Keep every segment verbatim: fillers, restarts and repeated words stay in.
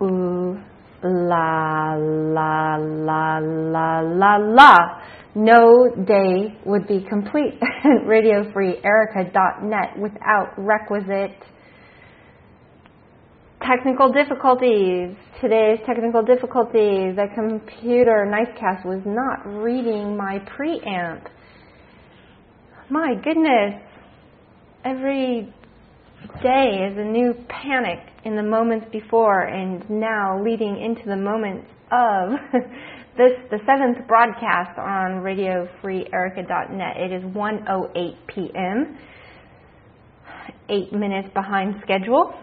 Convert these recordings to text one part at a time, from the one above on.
ooh, la, la, la, la, la, la. No day would be complete at radio free erica dot net without requisite technical difficulties. Today's technical difficulty, the computer Nicecast was not reading my preamp. My goodness, every day is a new panic in the moments before and now leading into the moments of this, the seventh broadcast on radio free erica dot net. It is one oh eight p.m., eight minutes behind schedule.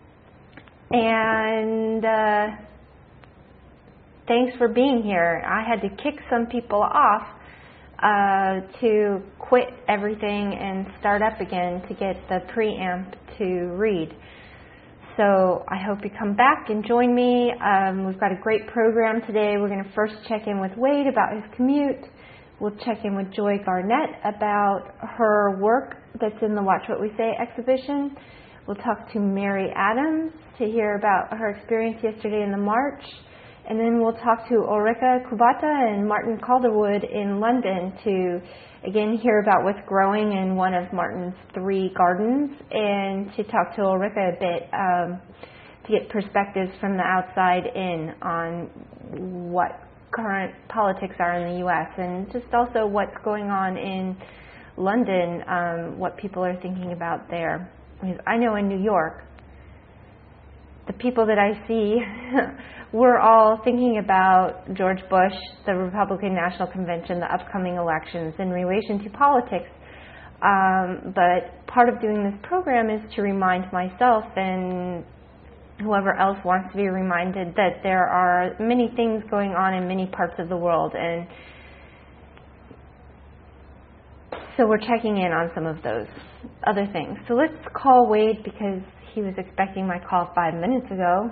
And uh, thanks for being here. I had to kick some people off uh, to quit everything and start up again to get the preamp to read. So I hope you come back and join me. Um, we've got a great program today. We're going to first check in with Wade about his commute. We'll check in with Joy Garnett about her work that's in the Watch What We Say exhibition. We'll talk to Mary Adams to hear about her experience yesterday in the march. And then we'll talk to Ulrika Kubata and Martin Calderwood in London to, again, hear about what's growing in one of Martin's three gardens and to talk to Ulrika a bit um, to get perspectives from the outside in on what current politics are in the U S and just also what's going on in London, um, what people are thinking about there. Because I know in New York, the people that I see, we're all thinking about George Bush, the Republican National Convention, the upcoming elections in relation to politics. Um, but part of doing this program is to remind myself and whoever else wants to be reminded that there are many things going on in many parts of the world. And so we're checking in on some of those other things. So let's call Wade because he was expecting my call five minutes ago.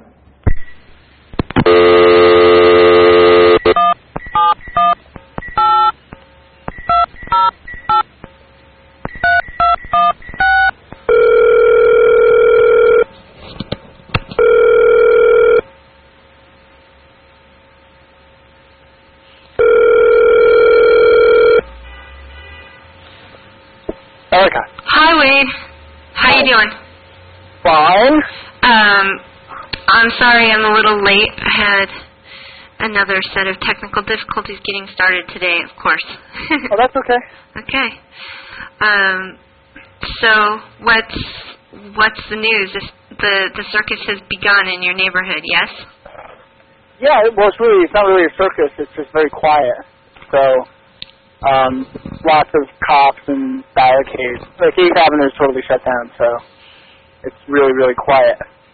Erica. Hi, Wade. How you doing? Fine. Um, I'm sorry I'm a little late. I had another set of technical difficulties getting started today, of course. Oh, that's okay. Okay. Um, so what's what's the news? This, the the circus has begun in your neighborhood, yes? Yeah, it, well, it's really it's not really a circus. It's just very quiet. So, um, lots of cops and barricades. Like eighth Avenue is totally shut down, so it's really really quiet.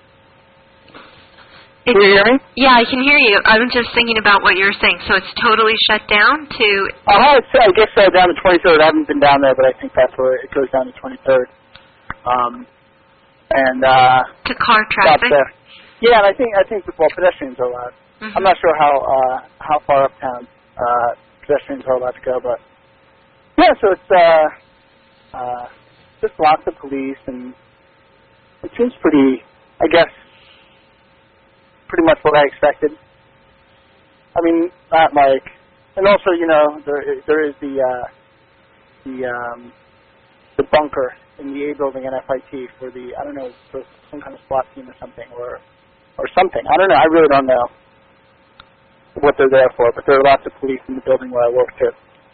It's, can you hear me? Yeah, I can hear you. I'm just thinking about what you were saying. So it's totally shut down to... Uh-huh, it's, I guess uh, down to twenty-third. I haven't been down there, but I think that's where it goes down to twenty-third. Um, and, uh... To car traffic? There. Yeah, and I think, I think, well, pedestrians are allowed. Mm-hmm. I'm not sure how, uh, how far uptown, uh, pedestrians are allowed to go, but... Yeah, so it's, uh, uh, just lots of police, and it seems pretty, I guess... pretty much what I expected. I mean, not like, and also, you know, there there is the uh, the um, the bunker in the A building at F I T for the I don't know for some kind of SWAT team or something or or something. I don't know. I really don't know what they're there for, but there are lots of police in the building where I work too.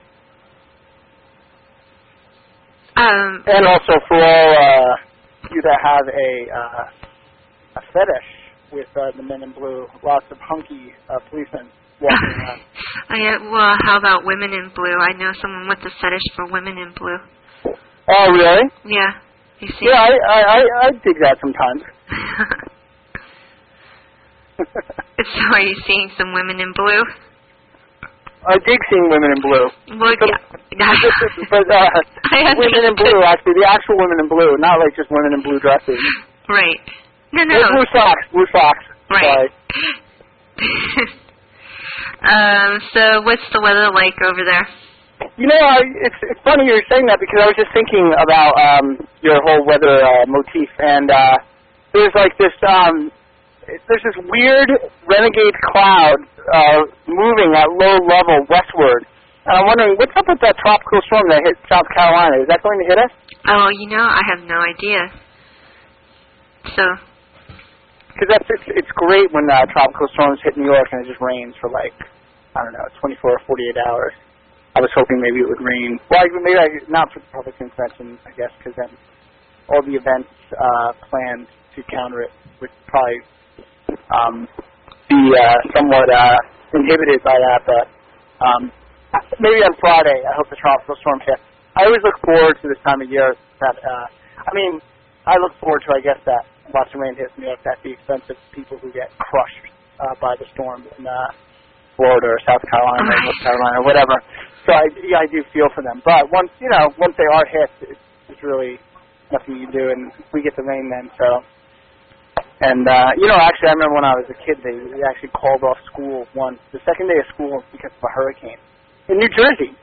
Um. And also for all uh, you that have a uh, a fetish with uh, the men in blue, lots of hunky uh, policemen walking around. I, well, how about women in blue? I know someone with a fetish for women in blue. Oh, really? Yeah. You see? Yeah, I, I, I, I dig that sometimes. So are you seeing some women in blue? I dig seeing women in blue. Well, but, yeah. but uh, women in blue, actually, the actual women in blue, not like just women in blue dresses. Right. No, no. Well, blue socks, blue socks. Right. um, so what's the weather like over there? You know, I, it's it's funny you're saying that because I was just thinking about um, your whole weather uh, motif, and uh, there's like this um, there's this weird renegade cloud uh, moving at low level westward. And I'm wondering, what's up with that tropical storm that hit South Carolina? Is that going to hit us? Oh, you know, I have no idea. So... Because that's it's, it's great when uh, tropical storms hit New York and it just rains for like, I don't know, twenty-four or forty-eight hours. I was hoping maybe it would rain. Well, maybe I, not for the Republican convention, I guess, because then all the events uh, planned to counter it would probably um, be uh, somewhat uh, inhibited by that. But um, maybe on Friday, I hope the tropical storm hits. I always look forward to this time of year. That uh, I mean, I look forward to, I guess, that lots of rain hits New York at the expense of people who get crushed uh, by the storm in uh, Florida or South Carolina or North Carolina or whatever. So I, yeah, I do feel for them. But once you know, once they are hit, it's, it's really nothing you can do, and we get the rain then. So, and uh, you know, actually, I remember when I was a kid, they, they actually called off school once, the second day of school, because of a hurricane in New Jersey.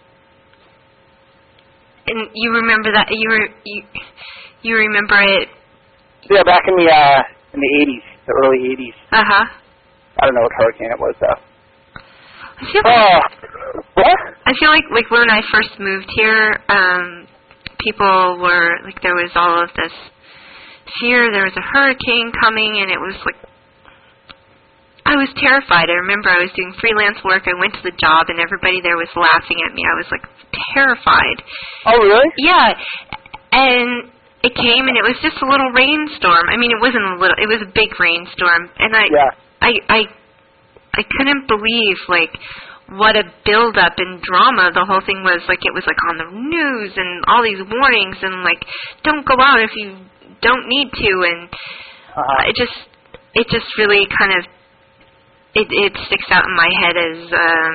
And you remember that? You were you, you remember it? Yeah, back in the uh, in the eighties, the early eighties. Uh huh. I don't know what hurricane it was though. I feel like, uh, what? I feel like like when I first moved here, um, people were like there was all of this fear. There was a hurricane coming, and it was like I was terrified. I remember I was doing freelance work. I went to the job, and everybody there was laughing at me. I was like terrified. Oh, really? Yeah, and it came, and it was just a little rainstorm. I mean, it wasn't a little; it was a big rainstorm, and I, yeah. I, I, I couldn't believe like what a build-up and drama the whole thing was. Like it was like on the news and all these warnings, and like don't go out if you don't need to, and uh-huh. it just, it just really kind of, it, it sticks out in my head as. Um,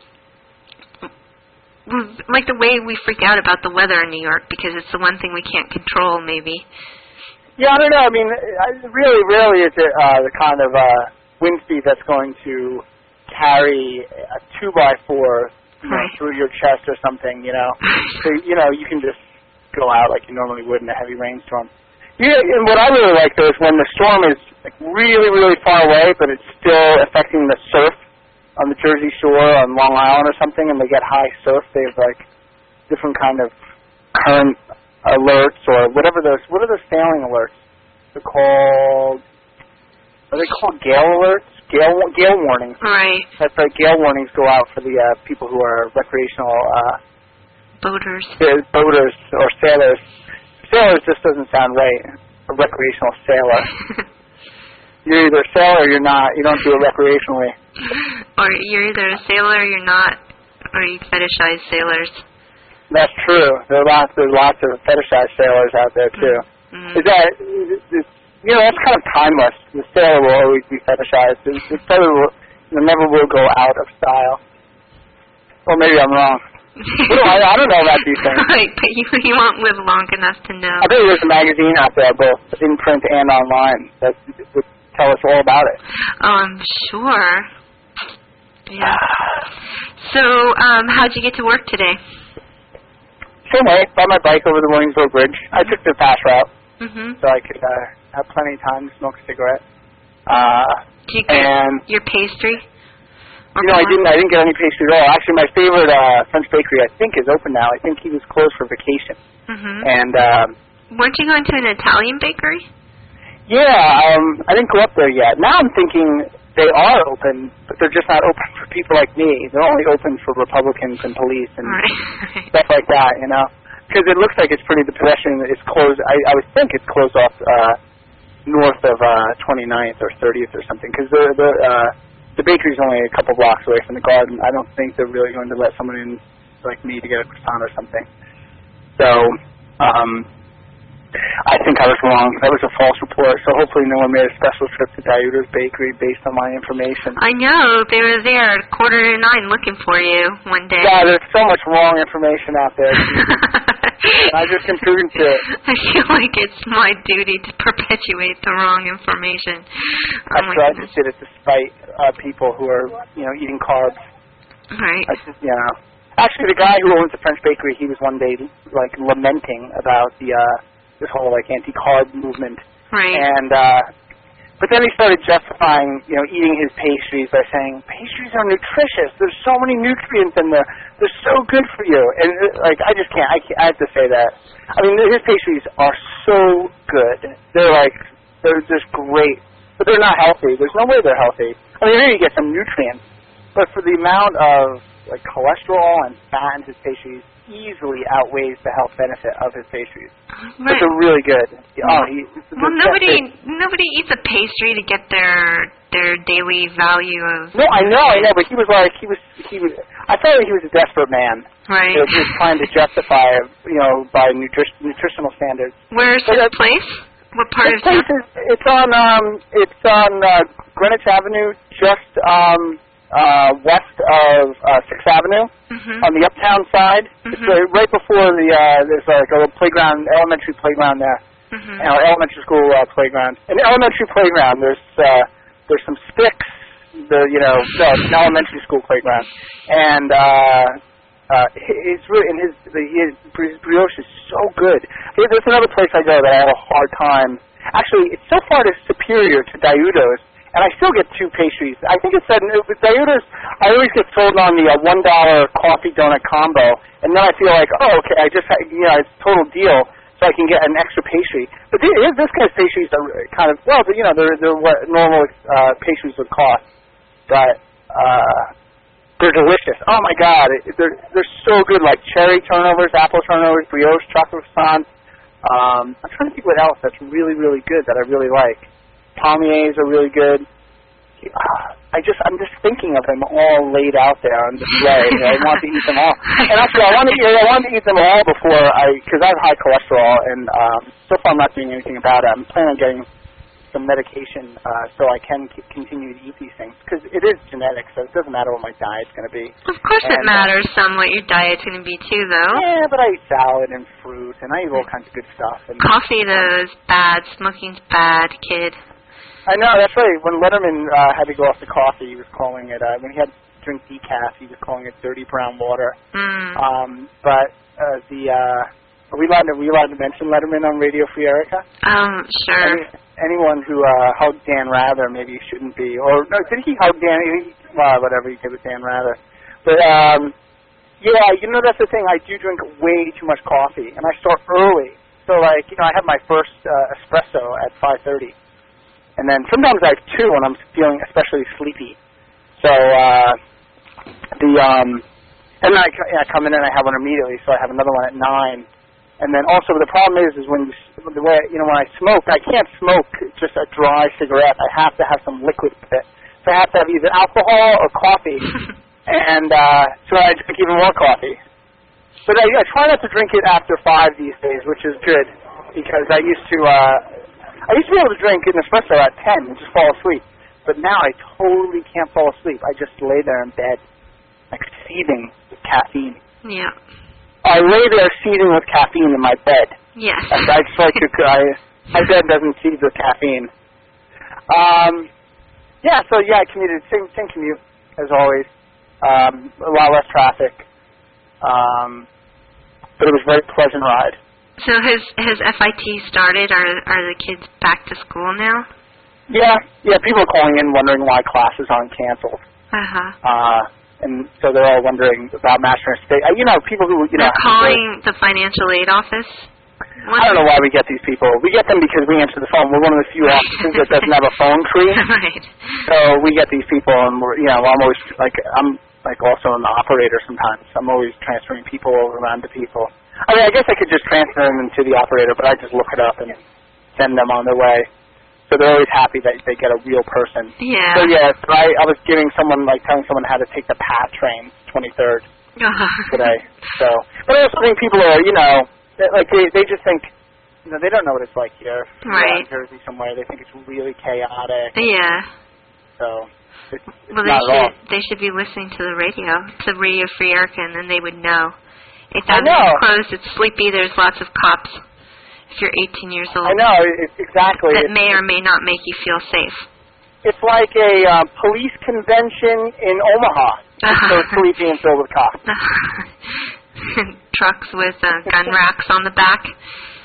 like the way we freak out about the weather in New York because it's the one thing we can't control, maybe. Yeah, I don't know. I mean, really, really is it uh, the kind of uh, wind speed that's going to carry a two by four you know, right. through your chest or something, you know. So, you know, you can just go out like you normally would in a heavy rainstorm. Yeah, and what I really like, though, is when the storm is like really, really far away, but it's still affecting the surf on the Jersey Shore, on Long Island or something, and they get high surf. They have, like, different kind of current alerts or whatever those, what are those sailing alerts? They're called, are they called gale alerts? Gale, gale warnings. Right. That's right, gale warnings go out for the uh, people who are recreational uh, boaters. Boaters or sailors. Sailors just doesn't sound right. A recreational sailor. You're either a sailor or you're not. You don't do it recreationally. Or you're either a sailor or you're not, or you fetishize sailors. That's true. There are lots. There's lots of fetishized sailors out there too. Mm-hmm. Is that? Is, you know, that's kind of timeless. The sailor will always be fetishized. The, the sailor will, it never will go out of style. Or maybe I'm wrong. you know, I, I don't know about these things. Right, but you you won't live long enough to know. I bet there's a magazine out there, both in print and online, that would tell us all about it. Oh, I'm sure. Yeah. So, um, how'd you get to work today? Same way, by my bike over the Williamsburg Bridge. I took the fast route, mm-hmm. so I could uh, have plenty of time to smoke a cigarette. Uh, Did you get and your pastry? You know, I didn't. I didn't get any pastry at all. Actually, my favorite uh, French bakery, I think, is open now. I think he was closed for vacation. Mm-hmm. And um, weren't you going to an Italian bakery? Yeah, um, I didn't go up there yet. Now I'm thinking they are open, but they're just not open for people like me. They're only open for Republicans and police and right. stuff like that, you know? Because it looks like it's pretty, the pedestrian is closed. I, I would think it's closed off uh, north of uh, twenty-ninth or thirtieth or something, because the, the, uh, the bakery's only a couple blocks away from the garden. I don't think they're really going to let someone in like me to get a croissant or something. So, um... I think I was wrong. That was a false report, so hopefully no one made a special trip to Diuder's Bakery based on my information. I know. They were there at quarter to nine looking for you one day. Yeah, there's so much wrong information out there. I just improved it. I feel like it's my duty to perpetuate the wrong information. Oh That's right. I just did it to spite uh, people who are, you know, eating carbs. Right. I just, you know. Actually, the guy who owns the French bakery, he was one day, like, lamenting about the, uh, this whole, like, anti-carb movement. Right. And uh, But then he started justifying, you know, eating his pastries by saying, pastries are nutritious. There's so many nutrients in there. They're so good for you. And, like, I just can't. I, can't, I have to say that. I mean, his pastries are so good. They're, like, they're just great. But they're not healthy. There's no way they're healthy. I mean, maybe you get some nutrients. But for the amount of, like, cholesterol and fat in his pastries, easily outweighs the health benefit of his pastries. Right. But they're really good. Oh, he, well, nobody nobody eats a pastry to get their their daily value of. No, I know, I know, but he was like he was he was. I felt like he was a desperate man. Right. He was, he was trying to justify, you know, by nutri- nutritional standards. Where's but his that, place? What part his of place town? is, it's on um it's on uh, Greenwich Avenue, just um. Uh, west of uh, Sixth Avenue, mm-hmm. on the uptown side. Mm-hmm. It's uh, right before the, uh, there's like a little playground, elementary playground there, mm-hmm. uh, elementary school uh, playground. In the elementary playground, there's uh, there's some sticks, the, you know, no, it's an elementary school playground. And uh, uh, it's really, and his, the, his brioche is so good. There's another place I go that I have a hard time. Actually, it's so far to superior to Diudo's. And I still get two pastries. I think it said, with Diudo's, I always get sold on the uh, one dollar coffee donut combo. And then I feel like, oh, okay, I just, you know, it's a total deal, so I can get an extra pastry. But this, this guy's pastries are kind of, well, you know, they're, they're what normal uh, pastries would cost. But uh, they're delicious. Oh, my God. It, they're, they're so good, like cherry turnovers, apple turnovers, brioche, chocolate croissants. Um, I'm trying to think what else that's really, really good that I really like. Palmiers are really good. I just, I'm just thinking of them all laid out there on display. I want to eat them all. And actually, I want to, I want to eat them all before I, because I have high cholesterol, and um, so far I'm not doing anything about it. I'm planning on getting some medication uh, so I can c- continue to eat these things, because it is genetic, so it doesn't matter what my diet's going to be. Of course, and, it matters uh, some what your diet's going to be too, though. Yeah, but I eat salad and fruit, and I eat all kinds of good stuff. And coffee, though, is bad. Smoking's bad, kid. I know, that's right. When Letterman uh, had to go off the coffee, he was calling it, uh, when he had to drink decaf, he was calling it dirty brown water. Mm. Um, but uh, the, uh, are we allowed to, are we allowed to mention Letterman on Radio Free Erica? Um, sure. Any, anyone who uh, hugged Dan Rather maybe shouldn't be. Or, no, did he hug Dan? He, well, whatever he did with Dan Rather. But, um, yeah, you know, that's the thing. I do drink way too much coffee, and I start early. So, like, you know, I have my first uh, espresso at five thirty. And then sometimes I have two when I'm feeling especially sleepy. So uh, the um, and then I, I come in and I have one immediately. So I have another one at nine. And then also the problem is is when you, the way you know when I smoke, I can't smoke just a dry cigarette. I have to have some liquid with it. So I have to have either alcohol or coffee. and uh, so I drink even more coffee. But I, I try not to drink it after five these days, which is good because I used to. Uh, I used to be able to drink an espresso at ten and just fall asleep. But now I totally can't fall asleep. I just lay there in bed, like seething with caffeine. Yeah. I lay there seething with caffeine in my bed. Yes. I, I just like to, I, my bed doesn't seethe with caffeine. Um, yeah, so yeah, I commuted, same, same commute as always. Um, a lot less traffic. Um, but it was a very pleasant ride. So has has F I T started? Are are the kids back to school now? Yeah, yeah. People are calling in wondering why classes aren't canceled. Uh-huh. Uh and so they're all wondering about Master State. Uh, you know, people who you know. They're calling the financial aid office. What? I don't know why we get these people. We get them because we answer the phone. We're one of the few offices that doesn't have a phone tree. Right. So we get these people, and we're you know I'm always like I'm like also an operator sometimes. I'm always transferring people over around to people. I mean, I guess I could just transfer them into the operator, but I just look it up and send them on their way. So they're always happy that they get a real person. Yeah. So yeah, so I, I was giving someone, like telling someone how to take the PATH train, twenty-third today. So, but I also think people are, you know, like they they just think, you know, they don't know what it's like here. Right. In Jersey somewhere, they think it's really chaotic. Yeah. So. It's, it's well, they not should at all. they should be listening to the radio, to Radio Free Erica, and then they would know. It's I know. closed, it's sleepy, there's lots of cops. If you're eighteen years old. I know, it's exactly. That it's, may or may not make you feel safe. It's like a uh, police convention in Omaha. Uh-huh. So it's sleepy and filled with cops. Trucks with uh, gun racks on the back.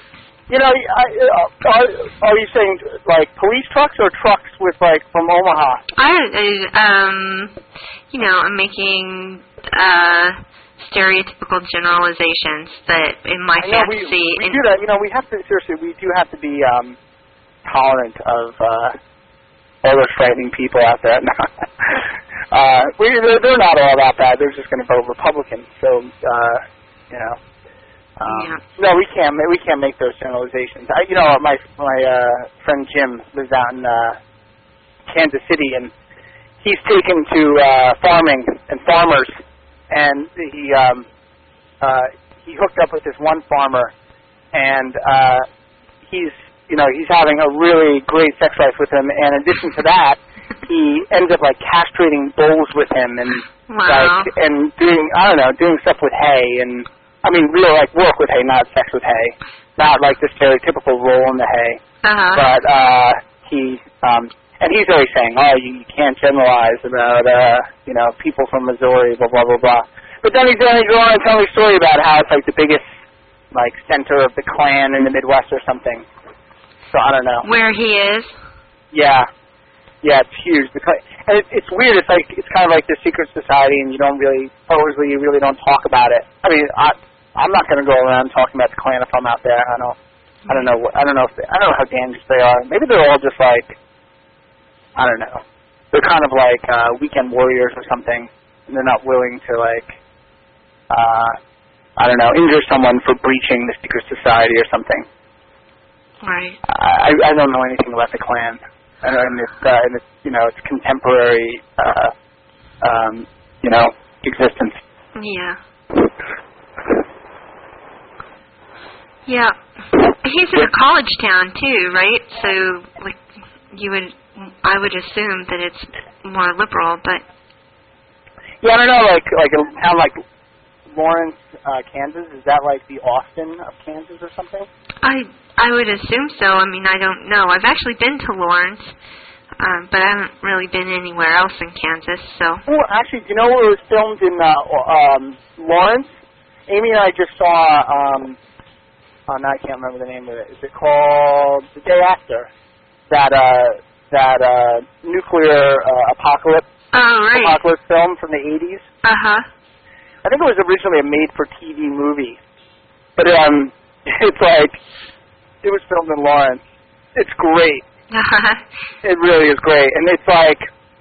You know, I, uh, are, are you saying like police trucks or trucks with like from Omaha? I, I um, you know, I'm making uh, stereotypical generalizations that in my I know, fantasy. we, we in, do that. You know, we have to seriously. We do have to be um, tolerant of uh, all those frightening people out there. uh, we they're, they're not all that bad. They're just going to vote Republican. So uh, you know. Um, yeah. No, we can't. We can't make those generalizations. I, you know, my my uh, friend Jim lives out in uh, Kansas City, and he's taken to uh, farming and farmers, and he um, uh, he hooked up with this one farmer, and uh, he's you know he's having a really great sex life with him. And in addition to that, he ends up like castrating bulls with him, and wow. like and doing I don't know doing stuff with hay and. I mean, real, like, work with hay, not sex with hay. Not like the stereotypical roll in the hay. Uh-huh. But, uh, he, um, and he's always saying, oh, you, you can't generalize about, uh, you know, people from Missouri, blah, blah, blah, blah. But then he's going to go on and tell me a story about how it's, like, the biggest, like, center of the Klan in the Midwest or something. So, I don't know. Where he is? Yeah. Yeah, it's huge. The, and it, it's weird. It's like, it's kind of like the secret society, and you don't really, supposedly, you really don't talk about it. I mean, I... I'm not going to go around talking about the Klan if I'm out there. I don't. I don't know. What, I don't know if they, I don't know how dangerous they are. Maybe they're all just like. I don't know. They're kind of like uh, weekend warriors or something, and they're not willing to like. Uh, I don't know, injure someone for breaching the secret society or something. Right. I I don't know anything about the Klan, and, and it's uh, and it's you know it's contemporary. Uh, um, you know, existence. Yeah. Yeah, he's in a college town too, right? So, like, you would, I would assume that it's more liberal, but yeah, I don't know, like like a town like Lawrence, uh, Kansas. Is that like the Austin of Kansas or something? I I would assume so. I mean, I don't know. I've actually been to Lawrence, um, but I haven't really been anywhere else in Kansas. So. Oh, actually, do you know where it was filmed in uh, um, Lawrence? Amy and I just saw. Um, Oh, now I can't remember the name of it. Is it called The Day After? That uh, that uh, nuclear uh, apocalypse Oh, right. apocalypse film from the eighties. Uh huh. I think it was originally a made-for-T V movie, but um, it's like it was filmed in Lawrence. It's great. Uh-huh. It really is great, and it's like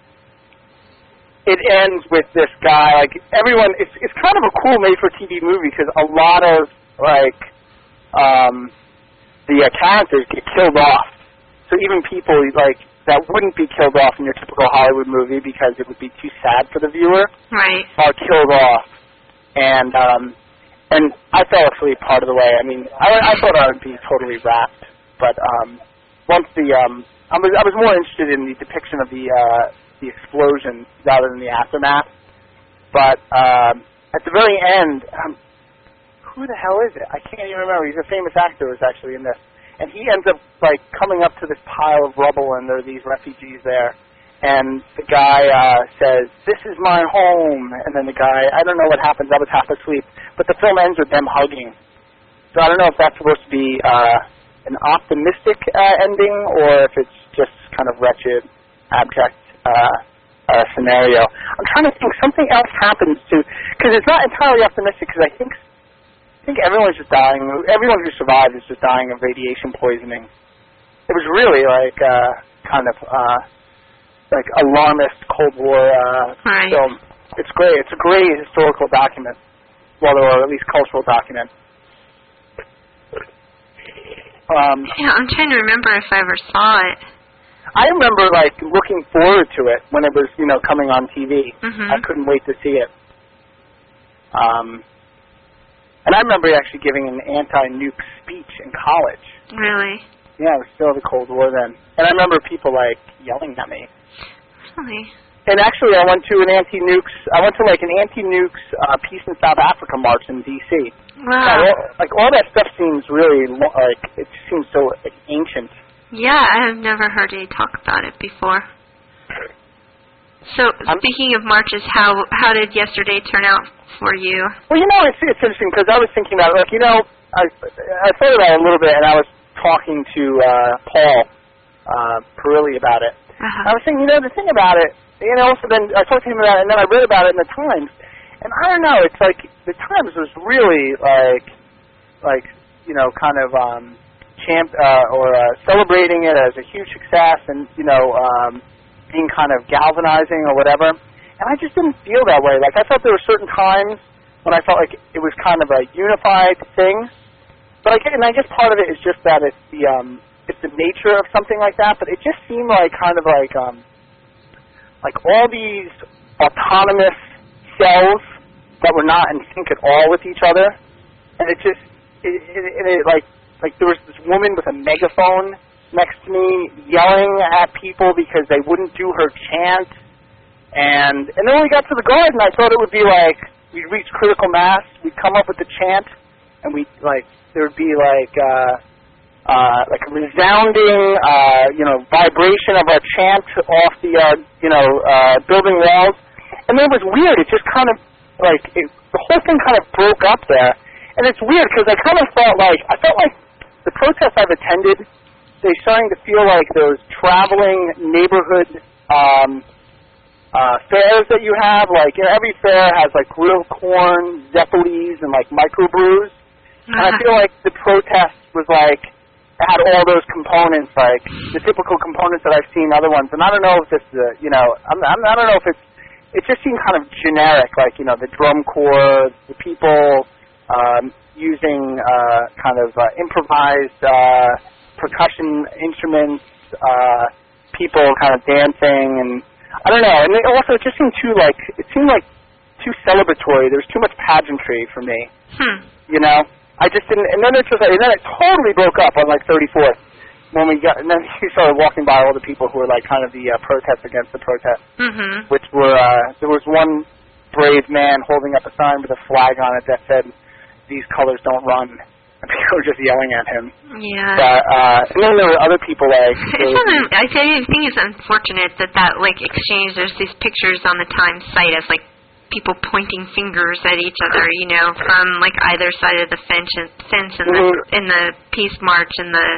it ends with this guy. Like everyone, it's it's kind of a cool made-for-T V movie because a lot of like. Um, the uh, characters get killed off. So even people like that wouldn't be killed off in your typical Hollywood movie because it would be too sad for the viewer. Right. Are killed off, and um, and I fell asleep part of the way. I mean, I, I thought I would be totally wrapped, but um, once the um, I was I was more interested in the depiction of the uh, the explosion rather than the aftermath. But um, at the very end. Um, Who the hell is it? I can't even remember. He's a famous actor who's actually in this. And he ends up, like, coming up to this pile of rubble, and there are these refugees there. And the guy uh, says, this is my home. And then the guy, I don't know what happens. I was half asleep. But the film ends with them hugging. So I don't know if that's supposed to be uh, an optimistic uh, ending or if it's just kind of wretched, abject uh, uh, scenario. I'm trying to think. Something else happens, too. Because it's not entirely optimistic, because I think... I think everyone's just dying. Everyone who survived is just dying of radiation poisoning. It was really like uh, kind of uh, like alarmist Cold War uh, right. film. It's great. It's a great historical document, well, or at least cultural document. Um, yeah, I'm trying to remember if I ever saw it. I remember like looking forward to it when it was, you know, coming on T V. Mm-hmm. I couldn't wait to see it. Um. And I remember actually giving an anti-nuke speech in college. Really? Yeah, it was still the Cold War then. And I remember people, like, yelling at me. Really? And actually, I went to an anti-nukes, I went to, like, an anti-nukes uh, Peace in South Africa march in D C Wow. all, like, all that stuff seems really, like, it seems so like, ancient. Yeah, I have never heard any talk about it before. So, I'm, speaking of marches, how how did yesterday turn out for you? Well, you know, it's, it's interesting because I was thinking about it. Like, you know, I, I thought about it a little bit, and I was talking to uh, Paul uh, Perilli about it. Uh-huh. I was saying, you know, the thing about it, you know, so then I talked to him about it, and then I read about it in the Times, and I don't know, it's like the Times was really like, like you know, kind of um, champ uh, or uh, celebrating it as a huge success, and you know, um, being kind of galvanizing or whatever. And I just didn't feel that way. Like I thought there were certain times when I felt like it was kind of a unified thing. But I get, and I guess part of it is just that it's the um, it's the nature of something like that. But it just seemed like kind of like um, like all these autonomous cells that were not in sync at all with each other. And it just it, it, it, it like like there was this woman with a megaphone next to me yelling at people because they wouldn't do her chant. And and then when we got to the garden, I thought it would be like we'd reach critical mass, we'd come up with the chant, and we like there would be like uh, uh, like a resounding uh, you know vibration of our chant off the uh, you know uh, building walls. And then it was weird. It just kind of like it, the whole thing kind of broke up there. And it's weird because I kind of felt like I felt like the protests I've attended, they're starting to feel like those traveling neighborhood. Um, Uh, fairs that you have, like, you know, every fair has, like, grilled corn, Zeppelis, and, like, microbrews. Uh-huh. And I feel like the protest was, like, it had all those components, like, the typical components that I've seen in other ones. And I don't know if this is, a, you know, I'm, I'm, I don't know if it's, it just seemed kind of generic, like, you know, the drum corps, the people um, using uh, kind of uh, improvised uh, percussion instruments, uh, people kind of dancing, and I don't know, and it also it just seemed too like it seemed like too celebratory. There was too much pageantry for me. Hmm. You know, I just didn't. And then it just and then it totally broke up on like thirty-fourth when we got. And then we started walking by all the people who were like kind of the uh, protest against the protest, mm-hmm. which were uh, there was one brave man holding up a sign with a flag on it that said, "These colors don't run." And people were just yelling at him. Yeah. But, uh, and then there were other people like... It's un- I think it's unfortunate that that, like, exchange, there's these pictures on the Times site of, like, people pointing fingers at each other, you know, from, like, either side of the fence, fence in, mm-hmm. the, in the peace march and the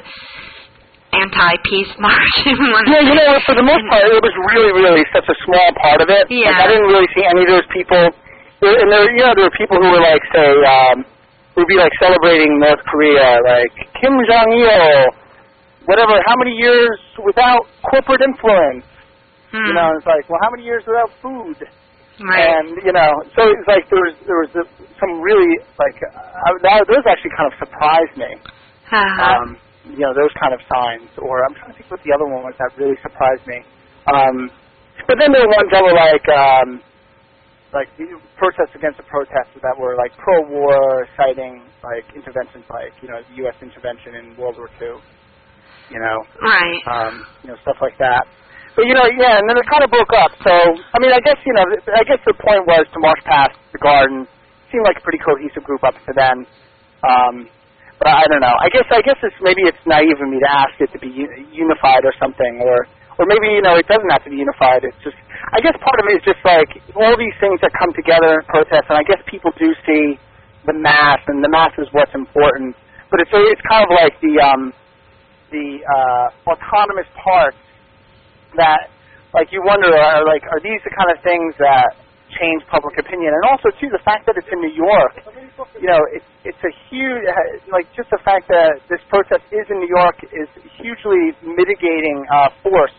anti-peace march. Yeah, you know what, for the most part, it was really, really such a small part of it. Yeah. Like, I didn't really see any of those people... And there, you know, there were people who were, like, say... Um, would be like celebrating North Korea, like Kim Jong-il, whatever, how many years without corporate influence? Hmm. You know, it's like, well, how many years without food? Right. And, you know, so it's like there was, there was some really, like, uh, that, those actually kind of surprised me. Uh-huh. Um, you know, those kind of signs. Or I'm trying to think what the other one was that really surprised me. Um, but then there were ones that were like, um, like protests against the protesters that were like pro-war, citing like interventions, like you know the U S intervention in World War Two, you know, right, um, you know stuff like that. But you know, yeah, and then it kind of broke up. So I mean, I guess you know, I guess the point was to march past the garden. Seemed like a pretty cohesive group up to then. Um, but I don't know. I guess I guess it's maybe it's naive of me to ask it to be unified or something, or or maybe you know it doesn't have to be unified. It's just. I guess part of it is just like all these things that come together in protests, and I guess people do see the mass, and the mass is what's important. But it's it's kind of like the um, the uh, autonomous parts that, like, you wonder, are like are these the kind of things that change public opinion? And also too, the fact that it's in New York, you know, it's it's a huge like just the fact that this protest is in New York is hugely mitigating uh, force.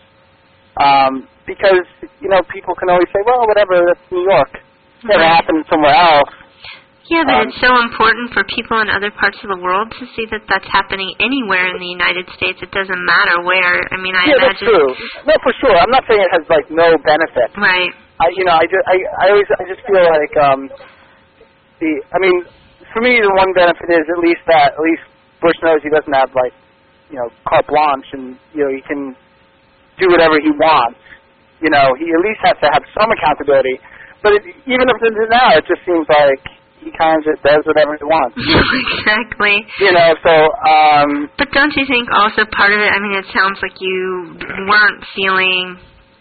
Um, because, you know, people can always say, well, whatever, that's New York. It never right. happened somewhere else. Yeah, but um, it's so important for people in other parts of the world to see that that's happening anywhere in the United States. It doesn't matter where. I mean, I yeah, imagine... that's true. No, for sure. I'm not saying it has, like, no benefit. Right. I, you know, I, just, I, I always, I just feel like, um, the, I mean, for me, the one benefit is at least that, at least Bush knows he doesn't have, like, you know, carte blanche, and, you know, he can do whatever he wants. You know, he at least has to have some accountability. But it, even up to now, it just seems like he kind of just does whatever he wants. Exactly. You know, so... Um, but don't you think also part of it, I mean, it sounds like you weren't feeling...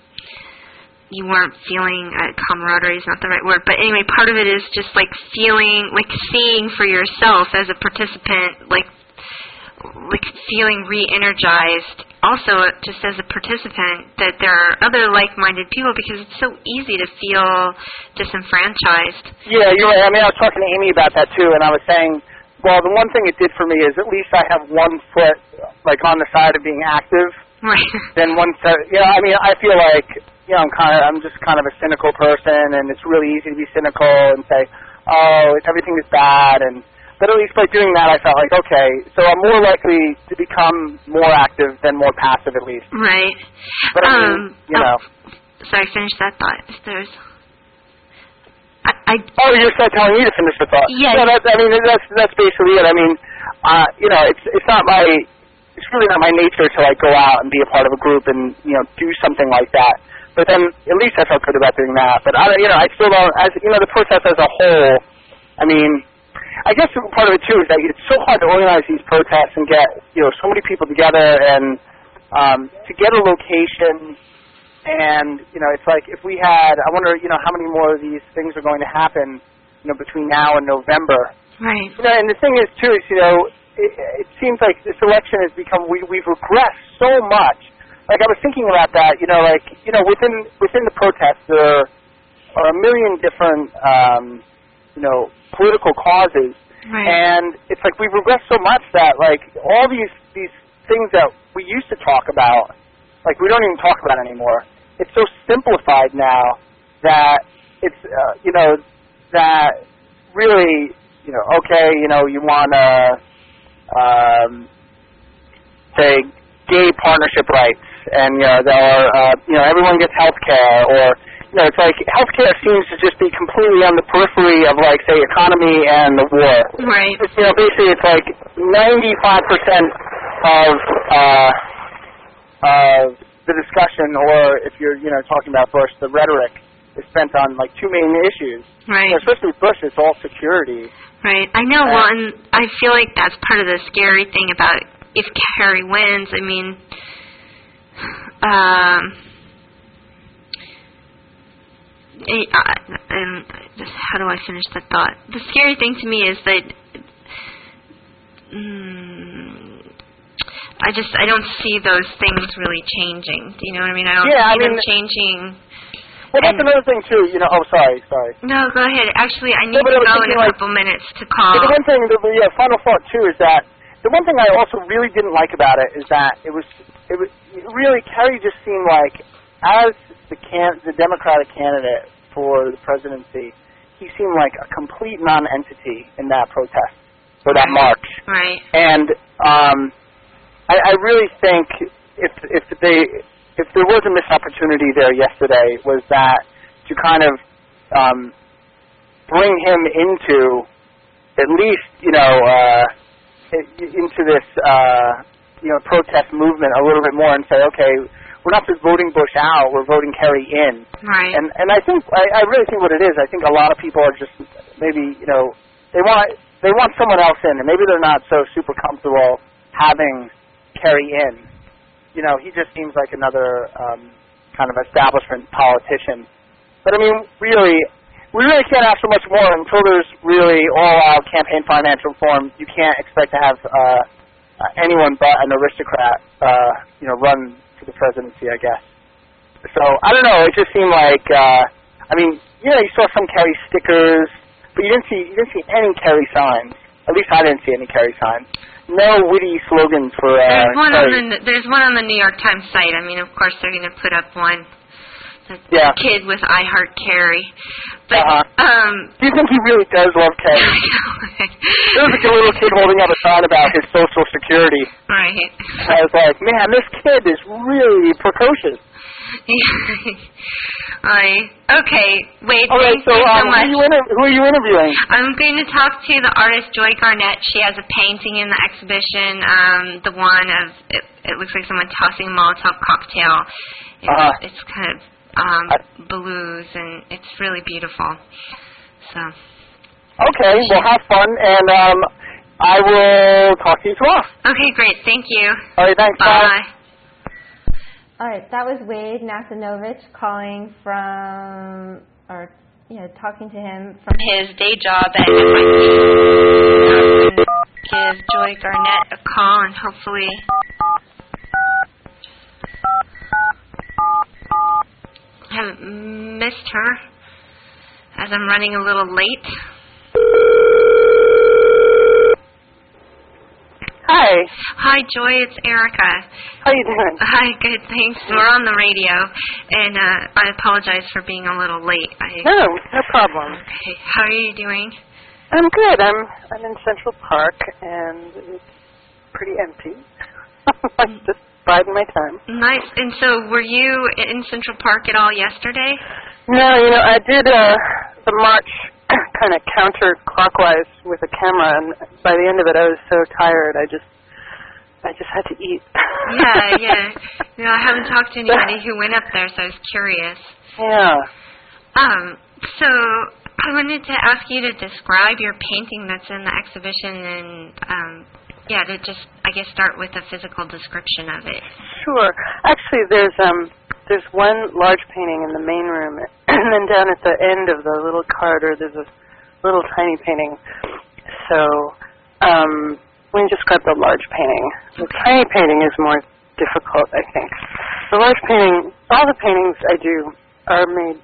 You weren't feeling... Uh, camaraderie is not the right word. But anyway, part of it is just like feeling, like seeing for yourself as a participant, like... like feeling re-energized also just as a participant that there are other like-minded people, because it's so easy to feel disenfranchised. Yeah, you're right. I mean, I was talking to Amy about that too, and I was saying, well, the one thing it did for me is at least I have one foot like on the side of being active. Right. Then one side, you know, I mean, I feel like, you know, I'm kind of, I'm just kind of a cynical person, and it's really easy to be cynical and say, oh, everything is bad, and but at least by doing that, I felt like, okay, so I'm more likely to become more active than more passive, at least. Right. But I mean, um, you know. Oh, sorry, finish that thought. If there's, I, I. Oh, you're still telling me to finish the thought. Yeah. No, that's, I mean, that's that's basically it. I mean, uh, you know, it's it's not my, it's really not my nature to like go out and be a part of a group and you know do something like that. But then at least I felt good about doing that. But I, you know, I still don't. As you know, the protest as a whole. I mean. I guess part of it, too, is that it's so hard to organize these protests and get, you know, so many people together and um, to get a location. And, you know, it's like if we had, I wonder, you know, how many more of these things are going to happen, you know, between now and November. Right. You know, and the thing is, too, is, you know, it, it seems like this election has become, we, we've regressed so much. Like, I was thinking about that, you know, like, you know, within, within the protests, there are a million different, um, you know, political causes, right. and it's like we've regressed so much that like all these these things that we used to talk about, like we don't even talk about anymore. It's so simplified now that it's uh, you know that really you know okay you know you want to um, say gay partnership rights, and you know there are uh, you know everyone gets health care, or you know, it's like healthcare seems to just be completely on the periphery of, like, say, economy and the war. Right. It's, you know, basically it's like ninety-five percent of uh, of the discussion, or if you're, you know, talking about Bush, the rhetoric is spent on, like, two main issues. Right. You know, especially with Bush, it's all security. Right. I know. Uh, well, and I feel like that's part of the scary thing about if Kerry wins. I mean, um... and just how do I finish that thought? The scary thing to me is that mm, I just I don't see those things really changing. Do you know what I mean? I don't yeah, see I mean, them changing. Well, that's another thing too. You know. Oh, sorry, sorry. No, go ahead. Actually, I need no, to go in a like, couple minutes to call. The one thing, the yeah, final thought too is that the one thing I also really didn't like about it is that it was it was really Kerry just seemed like as the can the Democratic candidate for the presidency, he seemed like a complete non-entity in that protest, or that march. Right. And um, I, I really think if if they if there was a missed opportunity there yesterday, was that to kind of um, bring him into at least you know uh, into this uh, you know protest movement a little bit more and say, okay, we're not just voting Bush out, we're voting Kerry in. Right. And and I think I, I really think what it is, I think a lot of people are just maybe, you know, they want they want someone else in, and maybe they're not so super comfortable having Kerry in. You know, he just seems like another um, kind of establishment politician. But I mean, really, we really can't ask for much more until there's really all-out campaign finance reform. You can't expect to have uh, anyone but an aristocrat, uh, you know, run the presidency, I guess. So, I don't know, it just seemed like, uh, I mean, you know, you saw some Kerry stickers, but you didn't see you didn't see any Kerry signs. At least I didn't see any Kerry signs. No witty slogans for uh, there's one Kerry. on the There's one on the New York Times site. I mean, of course, they're going to put up one. The yeah. kid with I Heart Kerry. But, uh-huh. um... Do you think he really does love Kerry? There was like a little kid holding up a sign about his Social Security. Right. I was like, man, this kid is really precocious. I, okay, wait, All right, thank so, you so um, much. Who are, you inter- who are you interviewing? I'm going to talk to the artist Joy Garnett. She has a painting in the exhibition, um, the one of, it, it looks like someone tossing a Molotov cocktail. It's, uh-huh. it's kind of um, blues, and it's really beautiful. So. Okay, well, have fun, and um, I will talk to you tomorrow. Okay, great. Thank you. All right, thanks. Bye. Bye. All right, that was Wade Nasinovich calling from, or, you know, talking to him from his day job at N Y C. give Joy Garnett a call and hopefully haven't missed her as I'm running a little late. Hi. Hi, Joy. It's Erica. How you doing? Hi. Good. Thanks. We're on the radio, and uh, I apologize for being a little late. I, no, no problem. Okay. How are you doing? I'm good. I'm I'm in Central Park, and it's pretty empty. I'm just biding my time. Nice. And so, were you in Central Park at all yesterday? No, you know, I did uh, the march kind of counterclockwise with a camera, and by the end of it, I was so tired. I just, I just had to eat. yeah, yeah. You know, I haven't talked to anybody who went up there, so I was curious. Yeah. Um. So I wanted to ask you to describe your painting that's in the exhibition, and um, yeah, to just, I guess, start with a physical description of it. Sure. Actually, there's um. There's one large painting in the main room, and then down at the end of the little corridor, there's a little tiny painting. So, um, we can describe the large painting. The tiny painting is more difficult, I think. The large painting, all the paintings I do are made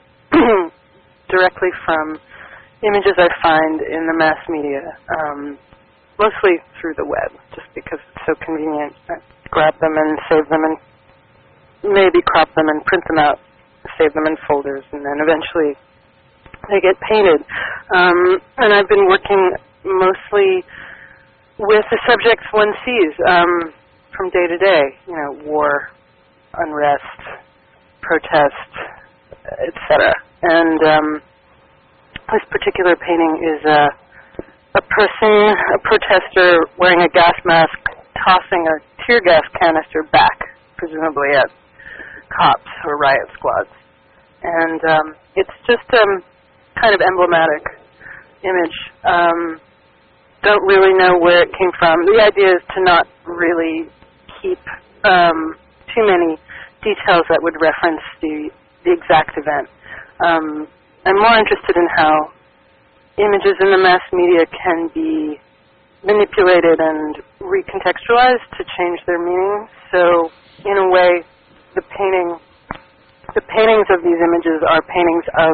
directly from images I find in the mass media, um, mostly through the web, just because it's so convenient. I grab them and save them and maybe crop them and print them out, save them in folders, and then eventually they get painted. Um, and I've been working mostly with the subjects one sees um, from day to day, you know, war, unrest, protest, et cetera. And um, this particular painting is a, a person, a protester wearing a gas mask, tossing a tear gas canister back, presumably at cops or riot squads. And um, it's just um, kind of emblematic image. Um, don't really know where it came from. The idea is to not really keep um, too many details that would reference the, the exact event. Um, I'm more interested in how images in the mass media can be manipulated and recontextualized to change their meaning. So, in a way, the painting, the paintings of these images are paintings of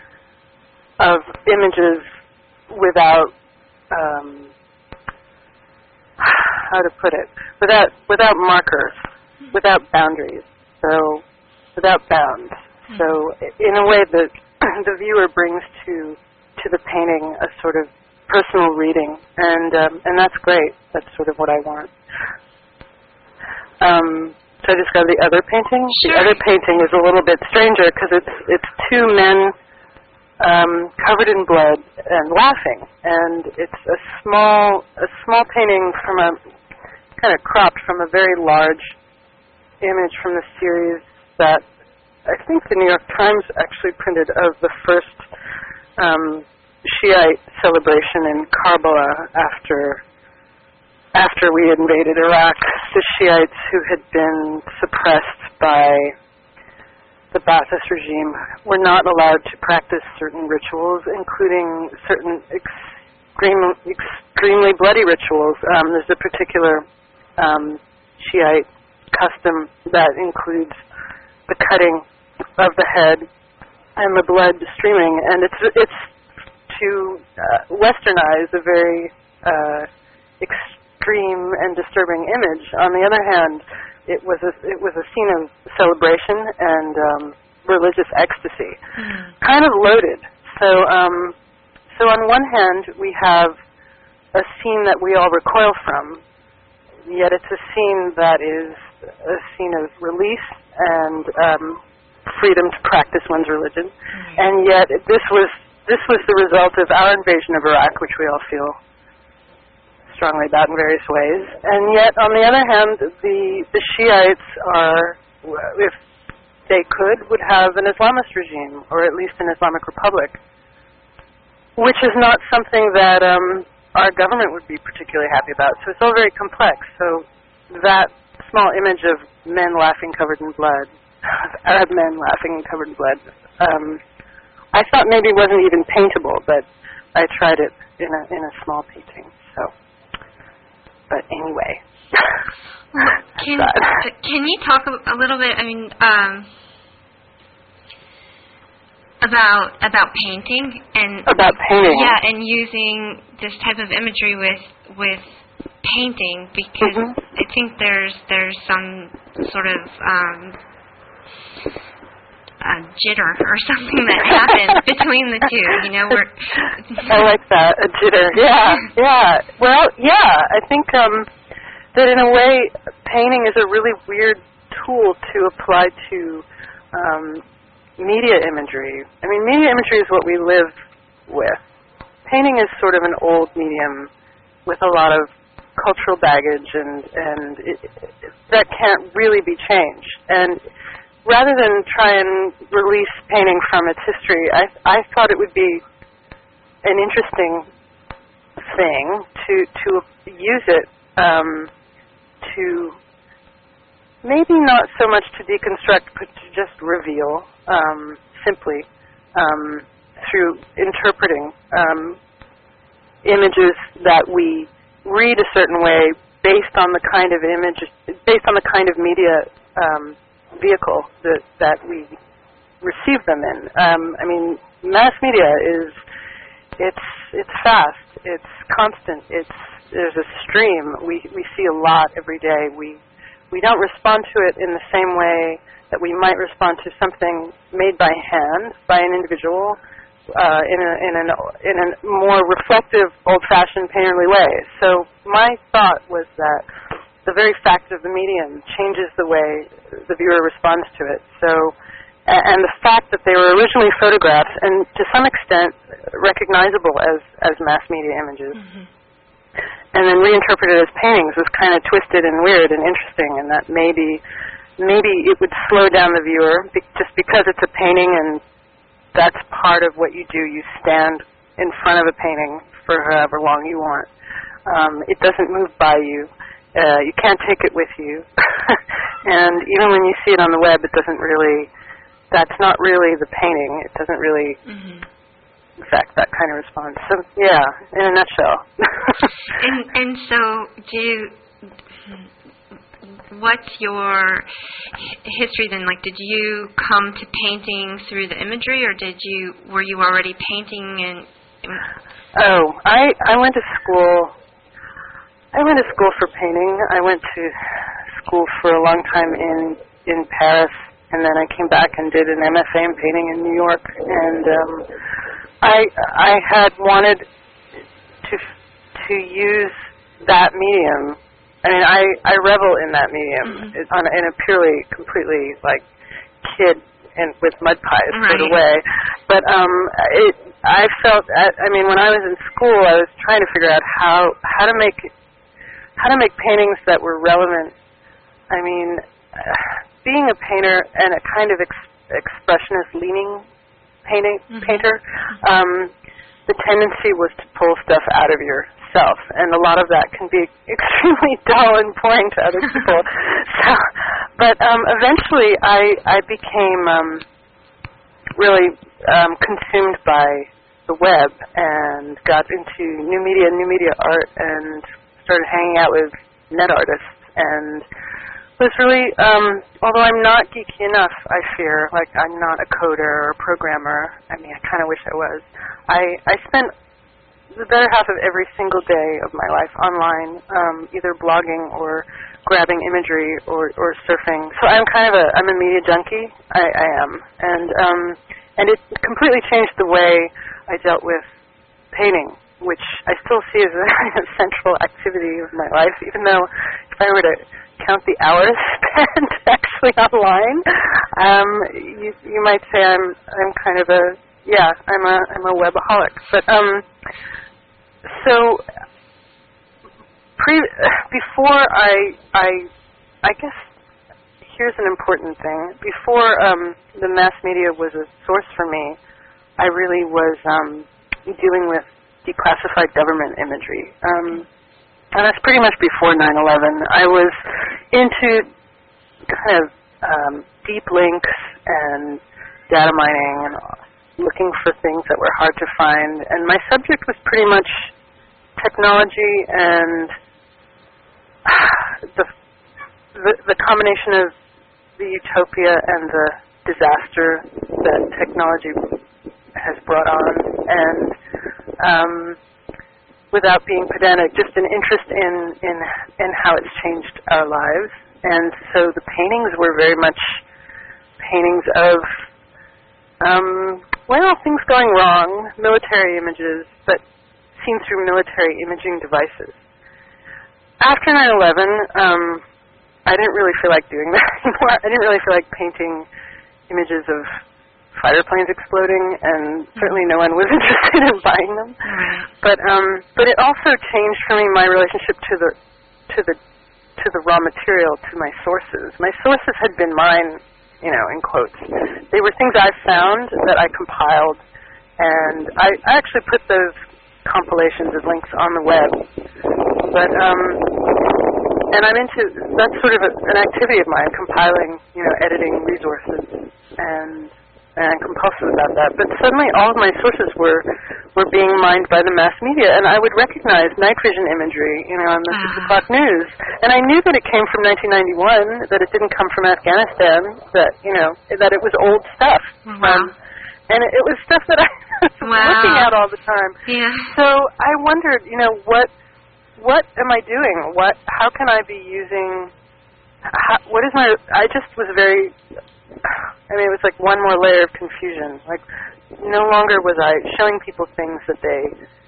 of images without um, how to put it, without without markers, without boundaries, so without bounds. So in a way, the the viewer brings to to the painting a sort of personal reading, and um, and that's great. That's sort of what I want. Um, So I describe the other painting? Sure. The other painting is a little bit stranger because it's it's two men um, covered in blood and laughing, and it's a small a small painting from a kind of cropped from a very large image from the series that I think the New York Times actually printed of the first um, Shiite celebration in Karbala after. After we invaded Iraq, the Shiites who had been suppressed by the Ba'athist regime were not allowed to practice certain rituals, including certain extreme, extremely bloody rituals. Um, there's a particular um, Shiite custom that includes the cutting of the head and the blood streaming, and it's it's to uh, westernize a very uh, extreme extreme and disturbing image. On the other hand, it was a it was a scene of celebration and um, religious ecstasy, mm. kind of loaded. So, um, so on one hand, we have a scene that we all recoil from, yet it's a scene that is a scene of release and um, freedom to practice one's religion, mm. and yet this was this was the result of our invasion of Iraq, which we all feel strongly about in various ways, and yet, on the other hand, the the Shiites are, if they could, would have an Islamist regime, or at least an Islamic republic, which is not something that um, our government would be particularly happy about. So it's all very complex. So that small image of men laughing covered in blood, Arab men laughing covered in blood, um, I thought maybe wasn't even paintable, but I tried it in a in a small painting. So. but anyway. Can can you talk a, a little bit? I mean, um, about about painting and about painting. Yeah, and using this type of imagery with with painting, because mm-hmm. I think there's there's some sort of um, a jitter or something that happens between the two. You know, where I like that, a jitter. Yeah, yeah. Well, yeah. I think um, that in a way, painting is a really weird tool to apply to um, media imagery. I mean, media imagery is what we live with. Painting is sort of an old medium with a lot of cultural baggage, and and it, it, that can't really be changed. And rather than try and release painting from its history, I I thought it would be an interesting thing to to use it um, to maybe not so much to deconstruct, but to just reveal um, simply um, through interpreting um, images that we read a certain way based on the kind of image, based on the kind of media um, vehicle that that we receive them in. Um, I mean, mass media is it's it's fast, it's constant, it's there's a stream. We we see a lot every day. We we don't respond to it in the same way that we might respond to something made by hand by an individual. Uh, in a in an in a more reflective, old-fashioned, painterly way. So my thought was that the very fact of the medium changes the way the viewer responds to it. So, and the fact that they were originally photographs and to some extent recognizable as as mass media images, mm-hmm. and then reinterpreted as paintings was kind of twisted and weird and interesting, and that maybe maybe it would slow down the viewer be- just because it's a painting and that's part of what you do. You stand in front of a painting for however long you want. Um, it doesn't move by you. Uh, you can't take it with you. And even when you see it on the web, it doesn't really, that's not really the painting. It doesn't really mm-hmm. affect that kind of response. So, yeah, in a nutshell. and, and so do you, what's your history then? Like, did you come to painting through the imagery, or did you were you already painting? And oh, I I went to school. I went to school for painting. I went to school for a long time in in Paris, and then I came back and did an M F A in painting in New York. And um, I I had wanted to to use that medium. I mean, I, I revel in that medium mm-hmm. on, in a purely, completely, like, kid and with mud pies right. sort of way. But um, it, I felt, I mean, when I was in school, I was trying to figure out how how to make how to make paintings that were relevant. I mean, being a painter and a kind of ex- expressionist-leaning painting mm-hmm. painter, um, the tendency was to pull stuff out of your self, and a lot of that can be extremely dull and boring to other people. So, but um, eventually, I I became um, really um, consumed by the web and got into new media, new media art, and started hanging out with net artists, and was really, um, although I'm not geeky enough, I fear, like I'm not a coder or a programmer. I mean, I kind of wish I was. I I spent the better half of every single day of my life online, um, either blogging or grabbing imagery or, or surfing. So I'm kind of a I'm a media junkie. I, I am, and um, and it completely changed the way I dealt with painting, which I still see as a, a central activity of my life. Even though if I were to count the hours spent actually online, um, you you might say I'm I'm kind of a yeah I'm a I'm a webaholic, but um. So, pre, before I, I, I guess here's an important thing. Before um, the mass media was a source for me, I really was um, dealing with declassified government imagery. Um, and that's pretty much before nine eleven. I was into kind of um, deep links and data mining and looking for things that were hard to find. And my subject was pretty much technology and the, the the combination of the utopia and the disaster that technology has brought on, and um, without being pedantic, just an interest in, in in how it's changed our lives. And so the paintings were very much paintings of, um, well, things going wrong, military images, but seen through military imaging devices. After nine eleven, um, I didn't really feel like doing that anymore. I didn't really feel like painting images of fighter planes exploding, and certainly no one was interested in buying them. But um, but it also changed for me my relationship to the to the to the raw material, to my sources. My sources had been mine, you know, in quotes. They were things I found that I compiled, and I, I actually put those compilations as links on the web. But um, and I'm into, that's sort of a, an activity of mine, compiling, you know, editing resources, and and I'm compulsive about that. But suddenly all of my sources were were being mined by the mass media, and I would recognize night vision imagery, you know, on the uh-huh. six o'clock news. And I knew that it came from nineteen ninety-one, that it didn't come from Afghanistan, that, you know, that it was old stuff. Wow. Um, and it, it was stuff that I was wow. looking at all the time. Yeah. So I wondered, you know, what what am I doing? What? How can I be using? How, what is my? I just was very. I mean, it was like one more layer of confusion. Like, no longer was I showing people things that they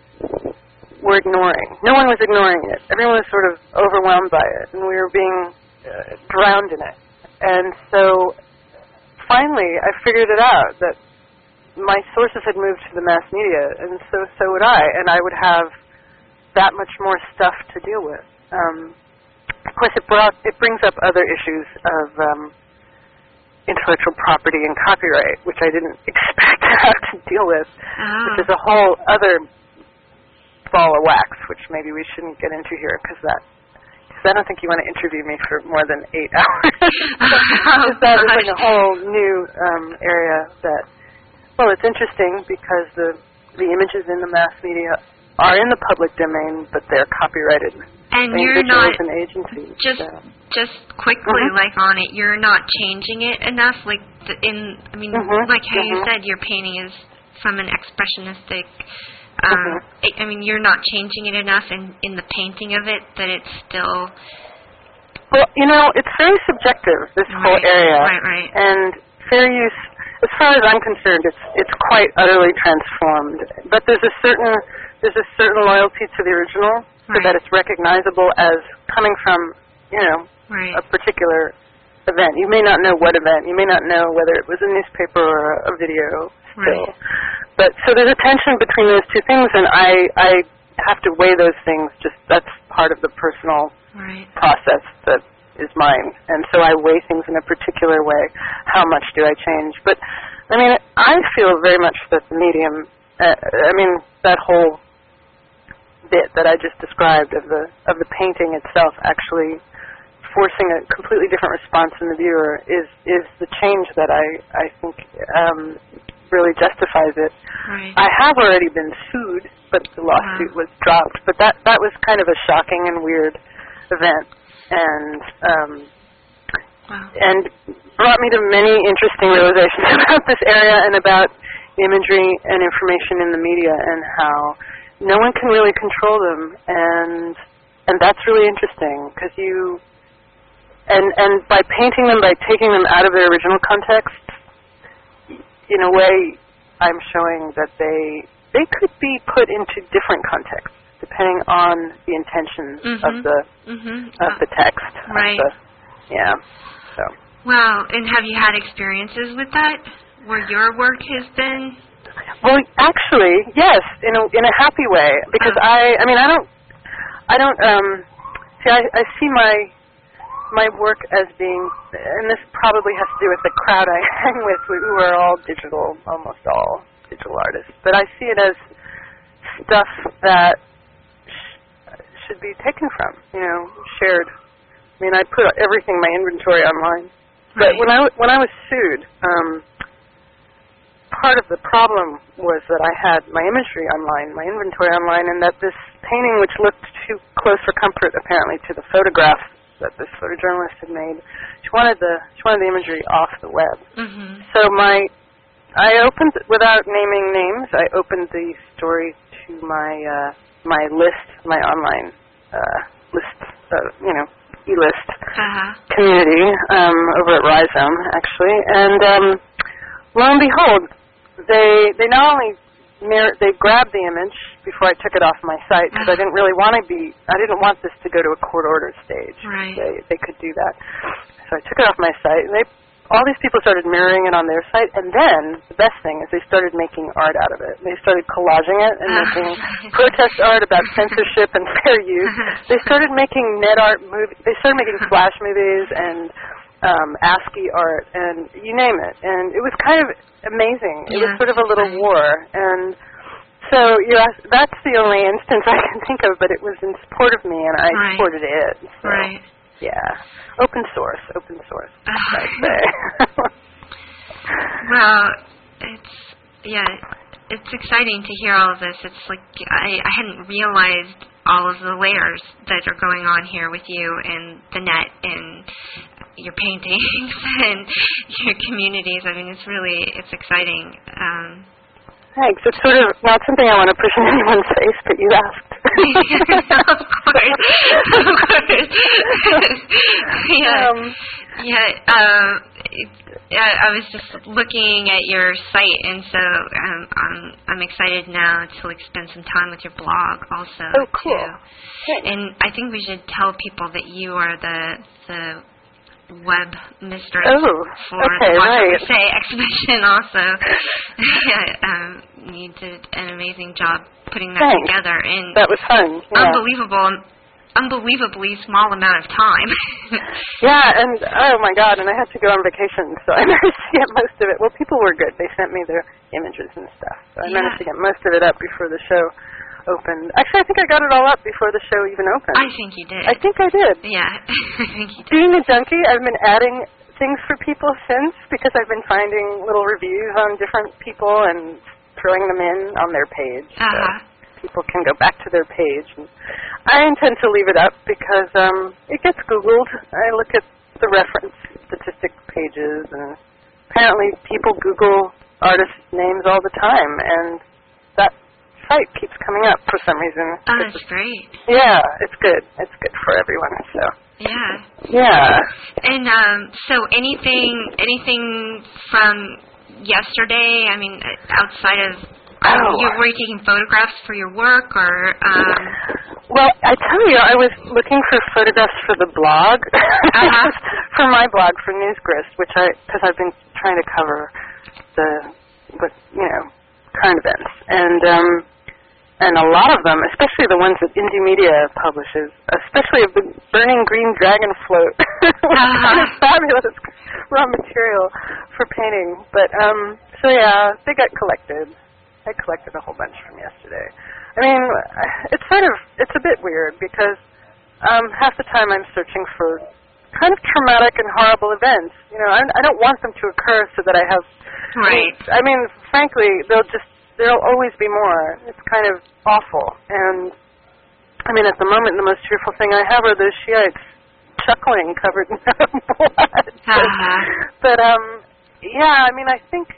were ignoring. No one was ignoring it. Everyone was sort of overwhelmed by it, and we were being uh, drowned in it. And so, finally, I figured it out, that my sources had moved to the mass media, and so so would I, and I would have that much more stuff to deal with. Um, of course, it brought it brings up other issues of um, intellectual property and copyright, which I didn't expect to have to deal with, oh. which is a whole other ball of wax, which maybe we shouldn't get into here, because that, because I don't think you want to interview me for more than eight hours. oh, that is like a whole new um, area that, well, it's interesting because the the images in the mass media are in the public domain, but they're copyrighted. And you're not, an agency, just so. just quickly, mm-hmm. like on it, you're not changing it enough. Like the, in, I mean, mm-hmm. like how mm-hmm. you said, your painting is from an expressionistic. Um, mm-hmm. I, I mean, you're not changing it enough in in the painting of it that it's still. Well, you know, it's very subjective, this right, whole area, right, right. and fair use. As far as I'm concerned, it's it's quite utterly transformed. But there's a certain there's a certain loyalty to the original, so right. that it's recognizable as coming from, you know, right. a particular event. You may not know what event. You may not know whether it was a newspaper or a video still. Right. But so there's a tension between those two things, and I I have to weigh those things. Just that's part of the personal right. process that is mine, and so I weigh things in a particular way. How much do I change? But I mean, I feel very much that the medium. Uh, I mean, that whole bit that I just described of the of the painting itself actually forcing a completely different response in the viewer is is the change that I I think um, really justifies it. Right. I have already been sued, but the lawsuit wow. was dropped. But that that was kind of a shocking and weird event. And um, wow. and brought me to many interesting realizations about this area and about imagery and information in the media and how no one can really control them, and and that's really interesting because you and and by painting them, by taking them out of their original context, in a way, I'm showing that they they could be put into different contexts, depending on the intentions mm-hmm. of the mm-hmm. of uh, the text. right. The, yeah. So. Wow. And have you had experiences with that, where your work has been? Well, actually, yes, in a in a happy way, because oh. I I mean I don't I don't um see I, I see my my work as being, and this probably has to do with the crowd I hang with, who are all digital, almost all digital artists, but I see it as stuff that should be taken from, you know, shared. I mean, I put everything, my inventory online. But right. when I when I was sued, um, part of the problem was that I had my imagery online, my inventory online, and that this painting, which looked too close for comfort apparently to the photographs that this photojournalist had made, she wanted the she wanted the imagery off the web. Mm-hmm. So my I opened, without naming names, I opened the story to my uh, my list, my online uh, list, uh, you know, e-list uh-huh. community um, over at Rhizome, actually, and um, lo and behold, they they not only mir- they grabbed the image before I took it off my site because I didn't really want to be, I didn't want this to go to a court order stage. Right. They they could do that, so I took it off my site, and they. All these people started mirroring it on their site, and then the best thing is they started making art out of it. They started collaging it and making protest art about censorship and fair use. They started making net art movies. They started making flash movies and um, ASCII art and you name it. And it was kind of amazing. It yeah, was sort of a little right. war. And so you asked, that's the only instance I can think of, but it was in support of me, and I right. supported it. So. Right. Yeah, open source, open source, I'd say. Well, it's, yeah, it's exciting to hear all of this. It's like I, I hadn't realized all of the layers that are going on here with you and the net and your paintings and your communities. I mean, it's really, it's exciting. Um, Thanks. It's sort of not something I want to push in anyone's face, but you asked. Of course. Of course. yeah. Um, yeah. Um, I, I was just looking at your site, and so um, I'm I'm excited now to like spend some time with your blog also. Oh, cool. Too. And I think we should tell people that you are the the web mistress oh, for okay, the Watch right. Over Say exhibition also. yeah, um, you did an amazing job putting that Thanks. together in that was fun. Yeah. unbelievable, unbelievably small amount of time. Yeah, and oh my God, and I had to go on vacation, so I managed to get most of it. Well, people were good. They sent me their images and stuff, so I Yeah. managed to get most of it up before the show opened. Actually, I think I got it all up before the show even opened. I think you did. I think I did. Yeah, I think you did. Being a junkie, I've been adding things for people since because I've been finding little reviews on different people and throwing them in on their page. Uh-huh. So people can go back to their page. And I intend to leave it up because um, it gets Googled. I look at the reference statistic pages, and apparently people Google artists' names all the time, and that site keeps coming up for some reason. Oh, It's- that's great. Yeah, it's good. It's good for everyone. So Yeah. yeah. And um, so anything, anything from yesterday? I mean, outside of Oh. you were you taking photographs for your work, or um, Well, I tell you, I was looking for photographs for the blog, Uh-huh. for my blog for Newsgrist, which I because I've been trying to cover the, what you know, current events, and um, and a lot of them, especially the ones that Indie Media publishes, especially of the Burning Green Dragon float, Uh-huh. it's fabulous raw material for painting. But um, so yeah, they got collected. I collected a whole bunch from yesterday. I mean, it's sort of, it's a bit weird because um, half the time I'm searching for kind of traumatic and horrible events. You know, I, I don't want them to occur so that I have... Right. I mean, frankly, they'll just, there'll always be more. It's kind of awful. And, I mean, at the moment, the most cheerful thing I have are those Shiites chuckling covered in blood. Uh-huh. But, um, yeah, I mean, I think...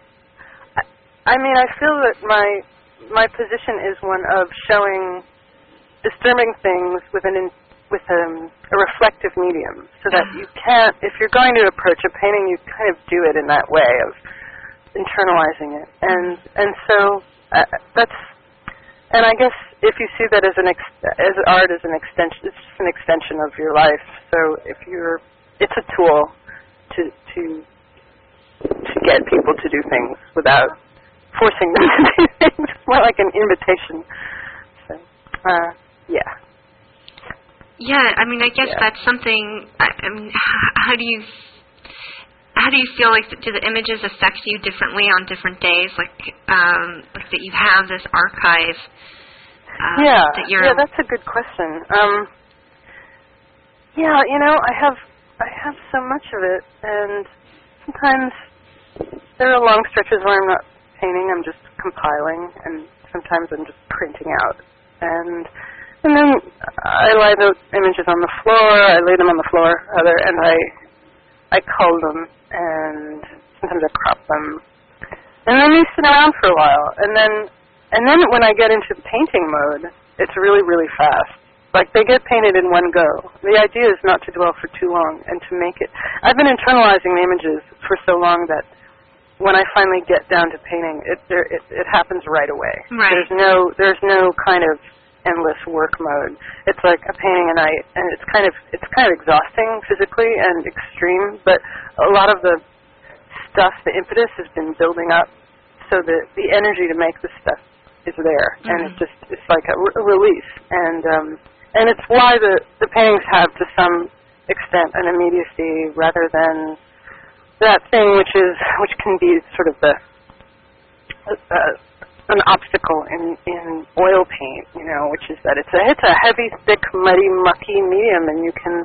I mean, I feel that my my position is one of showing disturbing things with an in, with a, a reflective medium, so that you can't, if you're going to approach a painting, you kind of do it in that way of internalizing it, and and so uh, that's, and I guess if you see that as an ex, as art as an extension, it's just an extension of your life. So if you're, it's a tool to to to get people to do things without forcing them to do things. It's more like an invitation. So, uh, yeah. Yeah, I mean, I guess Yeah. that's something. I, I mean, h- how do you how do you feel like do the images affect you differently on different days? Like, um, like that you have this archive. Uh, yeah, that you're yeah, that's a good question. Um, yeah, you know, I have I have so much of it, and sometimes there are long stretches where I'm not painting. I'm just compiling, and sometimes I'm just printing out. And and then I lay the images on the floor. I lay them on the floor, rather, and I I cull them, and sometimes I crop them. And then they sit around for a while, and then and then when I get into painting mode, it's really, really fast. Like, they get painted in one go. The idea is not to dwell for too long and to make it... I've been internalizing the images for so long that when I finally get down to painting, it there, it, it happens right away. Right. There's no there's no kind of endless work mode. It's like a painting a night, and it's kind of it's kind of exhausting physically and extreme, but a lot of the stuff, the impetus has been building up, so the the energy to make the stuff is there, mm-hmm. and it's just it's like a, re- a release, and um, and it's why the the paintings have to some extent an immediacy rather than that thing which is which can be sort of the uh, an obstacle in in oil paint, you know, which is that it's a it's a heavy, thick, muddy, mucky medium, and you can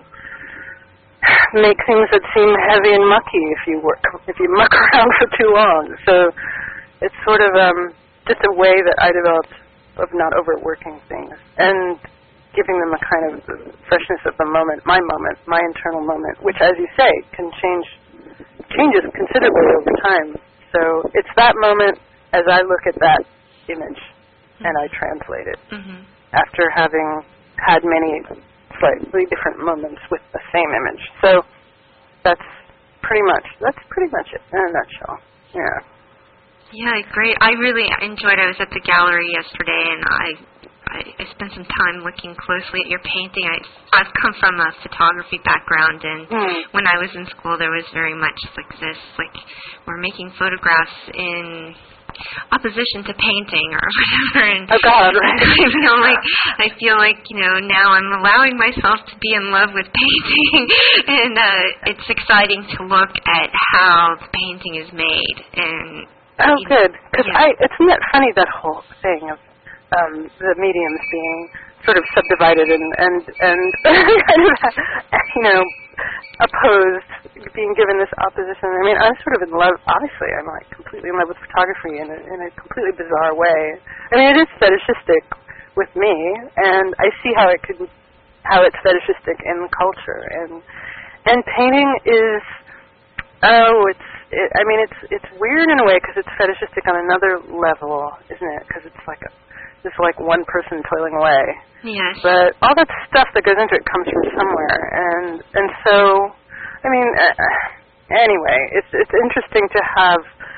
make things that seem heavy and mucky if you work if you muck around for too long. So it's sort of um, just a way that I developed of not overworking things and giving them a kind of freshness of the moment, my moment, my internal moment, which, as you say, can change changes considerably over time. So it's that moment as I look at that image mm-hmm. and I translate it mm-hmm. after having had many slightly different moments with the same image. So that's pretty much that's pretty much it in a nutshell. Yeah. Yeah, great. I really enjoyed it. I was at the gallery yesterday, and I, I, I spent some time looking closely at your painting. I, I've come from a photography background, and mm. when I was in school, there was very much like this, like we're making photographs in opposition to painting or whatever. And oh God! Right. I feel like I feel like you know now I'm allowing myself to be in love with painting, and uh, it's exciting to look at how the painting is made and. Oh, good. Because yeah. I, isn't that funny, that whole thing of um, the mediums being sort of subdivided and, and, and kind of, you know, opposed, being given this opposition. I mean, I'm sort of in love, obviously, I'm like completely in love with photography in a, in a completely bizarre way. I mean, it is fetishistic with me, and I see how it could, how it's fetishistic in culture. And, and painting is, oh, it's, It, I mean, it's it's weird in a way because it's fetishistic on another level, isn't it? Because it's like a, just like one person toiling away. Yes. But all that stuff that goes into it comes from somewhere, and and so, I mean, uh, anyway, it's it's interesting to have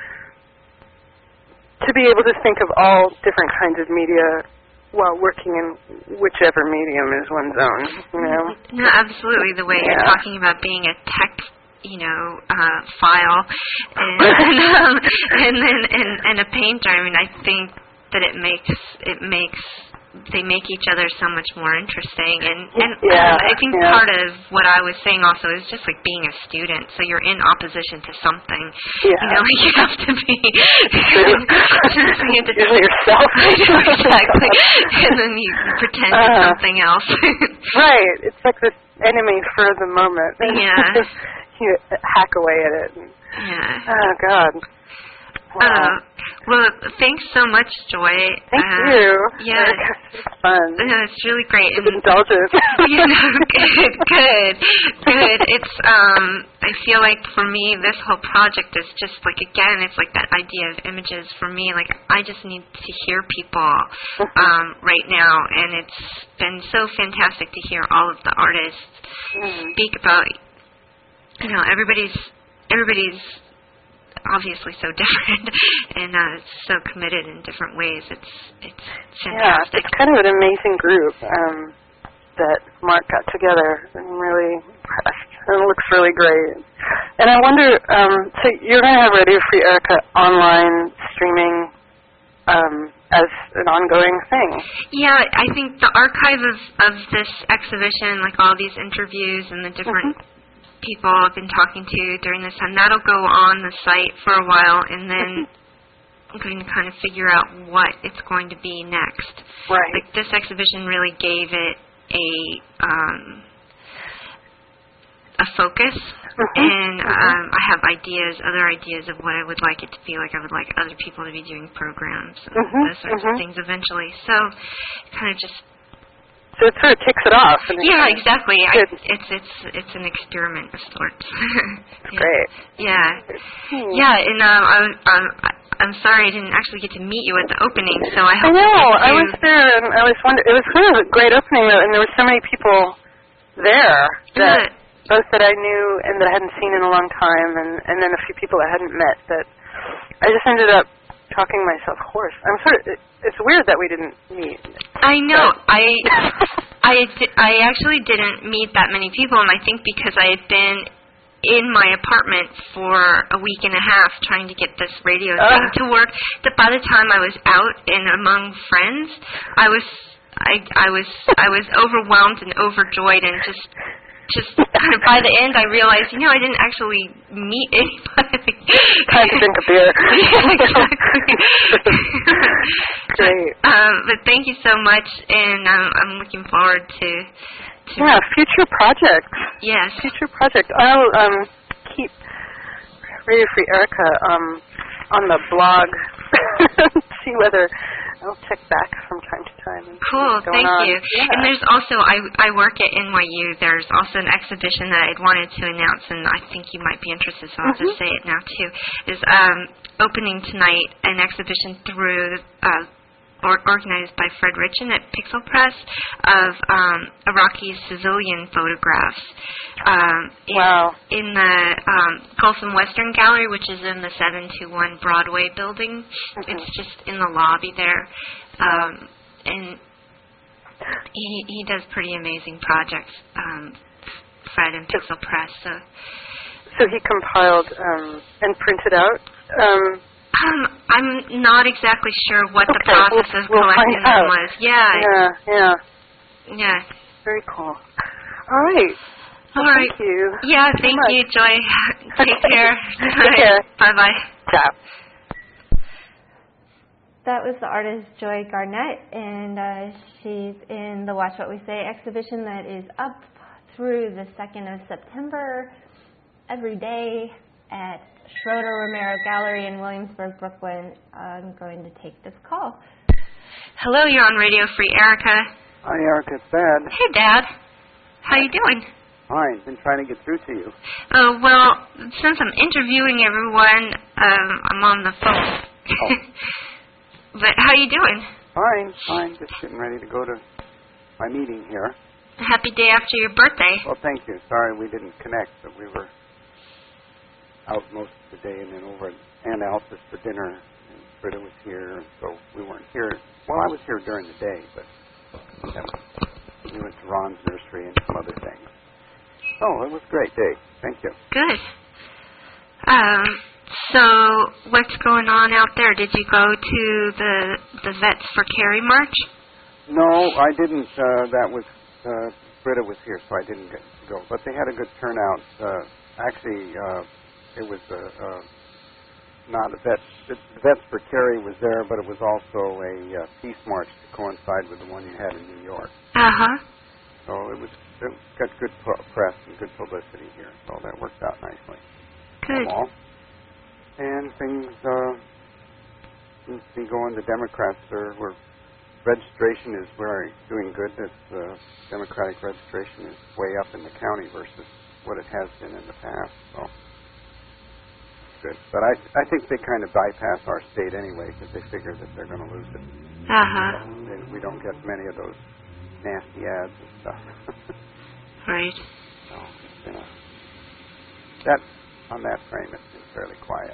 to be able to think of all different kinds of media while working in whichever medium is one's own. You know. No, absolutely. The way yeah. you're talking about being a text. You know, uh, file, and um, and then and, and a painter. I mean, I think that it makes it makes they make each other so much more interesting. And and yeah, I think yeah. part of what I was saying also is just like being a student. So you're in opposition to something. Yeah. You know, like you have to be. you have to do yourself. Exactly, and then you pretend uh, it's something else. Right. It's like this enemy for the moment. Yeah. You hack away at it. And, yeah. Oh, God. Wow. Uh, well, thanks so much, Joy. Thank uh, you. Yeah. It's fun. Uh, it's really great. It's indulgent. You know, good, good, good. It's, um, I feel like for me, this whole project is just like, again, it's like that idea of images for me. Like, I just need to hear people um, right now, and it's been so fantastic to hear all of the artists mm. speak about. You know, everybody's everybody's obviously so different and uh, so committed in different ways. It's it's fantastic. Yeah, it's kind of an amazing group um, that Mark got together. I'm really impressed. And it looks really great. And I wonder, um, so you're going to have Radio Free Erica online streaming um, as an ongoing thing. Yeah, I think the archive of, of this exhibition, like all these interviews and the different mm-hmm. people I've been talking to during this time, that'll go on the site for a while, and then I'm going to kind of figure out what it's going to be next. Right. Like, this exhibition really gave it a um, a focus, mm-hmm. and mm-hmm. um, I have ideas, other ideas of what I would like it to be like. I would like other people to be doing programs and mm-hmm. those sorts mm-hmm. of things eventually. So, kind of just. So it sort of ticks it off. And yeah, exactly. I, it's it's it's it's an experiment of sorts. yeah. Great. Yeah, hmm. yeah, and um, I, um, I'm sorry I didn't actually get to meet you at the opening, so I hope. I know. You I was there, and I was wondering. It was kind of a great opening, and there were so many people there that yeah. both that I knew and that I hadn't seen in a long time, and and then a few people I hadn't met. That I just ended up talking myself hoarse. I'm sort of. It, it's weird that we didn't meet. I know. I I di- I actually didn't meet that many people, and I think because I had been in my apartment for a week and a half trying to get this radio uh. thing to work, that by the time I was out and among friends, I was I I was I was overwhelmed and overjoyed and just just kind of by the end I realized, you know, I didn't actually meet anybody. Time to drink a beer. Yeah, exactly. Great. Um, but thank you so much, and um, I'm looking forward to, to yeah, future projects. Yes. Future project. I'll um, keep Radio Free Erica um, on the blog. See whether I'll check back from time to time. And cool, see what's going thank on. you. Yeah. And there's also, I I work at N Y U. There's also an exhibition that I'd wanted to announce, and I think you might be interested, so I'll mm-hmm. just say it now too. Is um, opening tonight an exhibition through uh, or, organized by Fred Richen at Pixel Press of um, Iraqi civilian photographs. Um, in, wow. In the um, Gulf and Western Gallery, which is in the seven two one Broadway building. Mm-hmm. It's just in the lobby there. Um, and he he does pretty amazing projects, um, Fred and Pixel Press. So, so he compiled um, and printed out? Um, um, I'm not exactly sure what okay, the process we'll, of we'll collecting them was. Yeah. Yeah, yeah. Yeah. Very cool. All right. All well, right. Thank you. Yeah, so thank much. you, Joy. Take care. Take care. Bye-bye. Ciao. That was the artist Joy Garnett, and uh, she's in the Watch What We Say exhibition that is up through the second of September every day at Schroeder Romero Gallery in Williamsburg, Brooklyn. I'm going to take this call. Hello, you're on Radio Free Erica. Hi, Erica. It's Dad. Hey, Dad. How you doing? Fine. Been trying to get through to you. Oh, well, since I'm interviewing everyone, um, I'm on the phone. Oh. But how you doing? Fine, fine. Just getting ready to go to my meeting here. Happy day after your birthday. Well, thank you. Sorry we didn't connect, but we were out most of the day and then over at Aunt Alpha's for dinner. And Britta was here, so we weren't here. Well, I was here during the day, but um, we went to Ron's nursery and some other things. Oh, it was a great day. Thank you. Good. Um, so what's going on out there? Did you go to the the Vets for Carrie March? No, I didn't. Uh, that was, uh, Britta was here, so I didn't get to go. But they had a good turnout. Uh, actually, uh, it was a, uh, not a vet. The Vets for Carrie was there, but it was also a uh, peace march to coincide with the one you had in New York. Uh-huh. So it was, it got good press and good publicity here, so that worked out nicely. Good. All. And things uh, seem to be going. The Democrats are, were, registration is very doing good. It's, uh, Democratic registration is way up in the county versus what it has been in the past. So good. But I, I think they kind of bypass our state anyway because they figure that they're going to lose it. Uh-huh. They, we don't get many of those nasty ads and stuff. Right. So it's been a, that on that frame, it's been fairly quiet.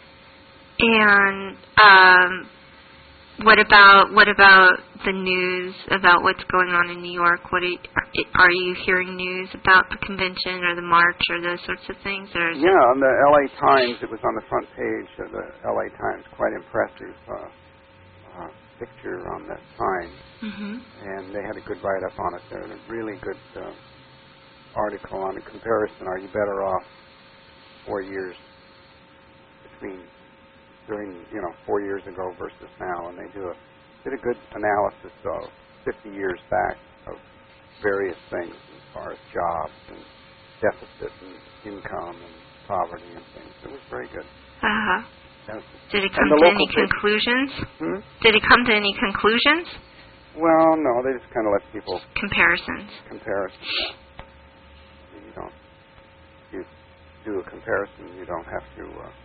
And um, what about what about the news about what's going on in New York? What are you, are you hearing news about the convention or the march or those sorts of things? Or is yeah, on the L A Times, it was on the front page of the L A Times. Quite impressive uh, uh, picture on that sign, mm-hmm. and they had a good write-up on it. There, a really good uh, article on the comparison. Are you better off four years between during you know four years ago versus now? And they do a did a good analysis of fifty years back of various things as far as jobs and deficit and income and poverty and things. It was very good. Uh-huh. Yes. Did it come the to any local paper- conclusions? Hmm? Did it come to any conclusions? Well, no, they just kind of let people Comparisons. comparison. You don't. You do a comparison. You don't have to. Uh,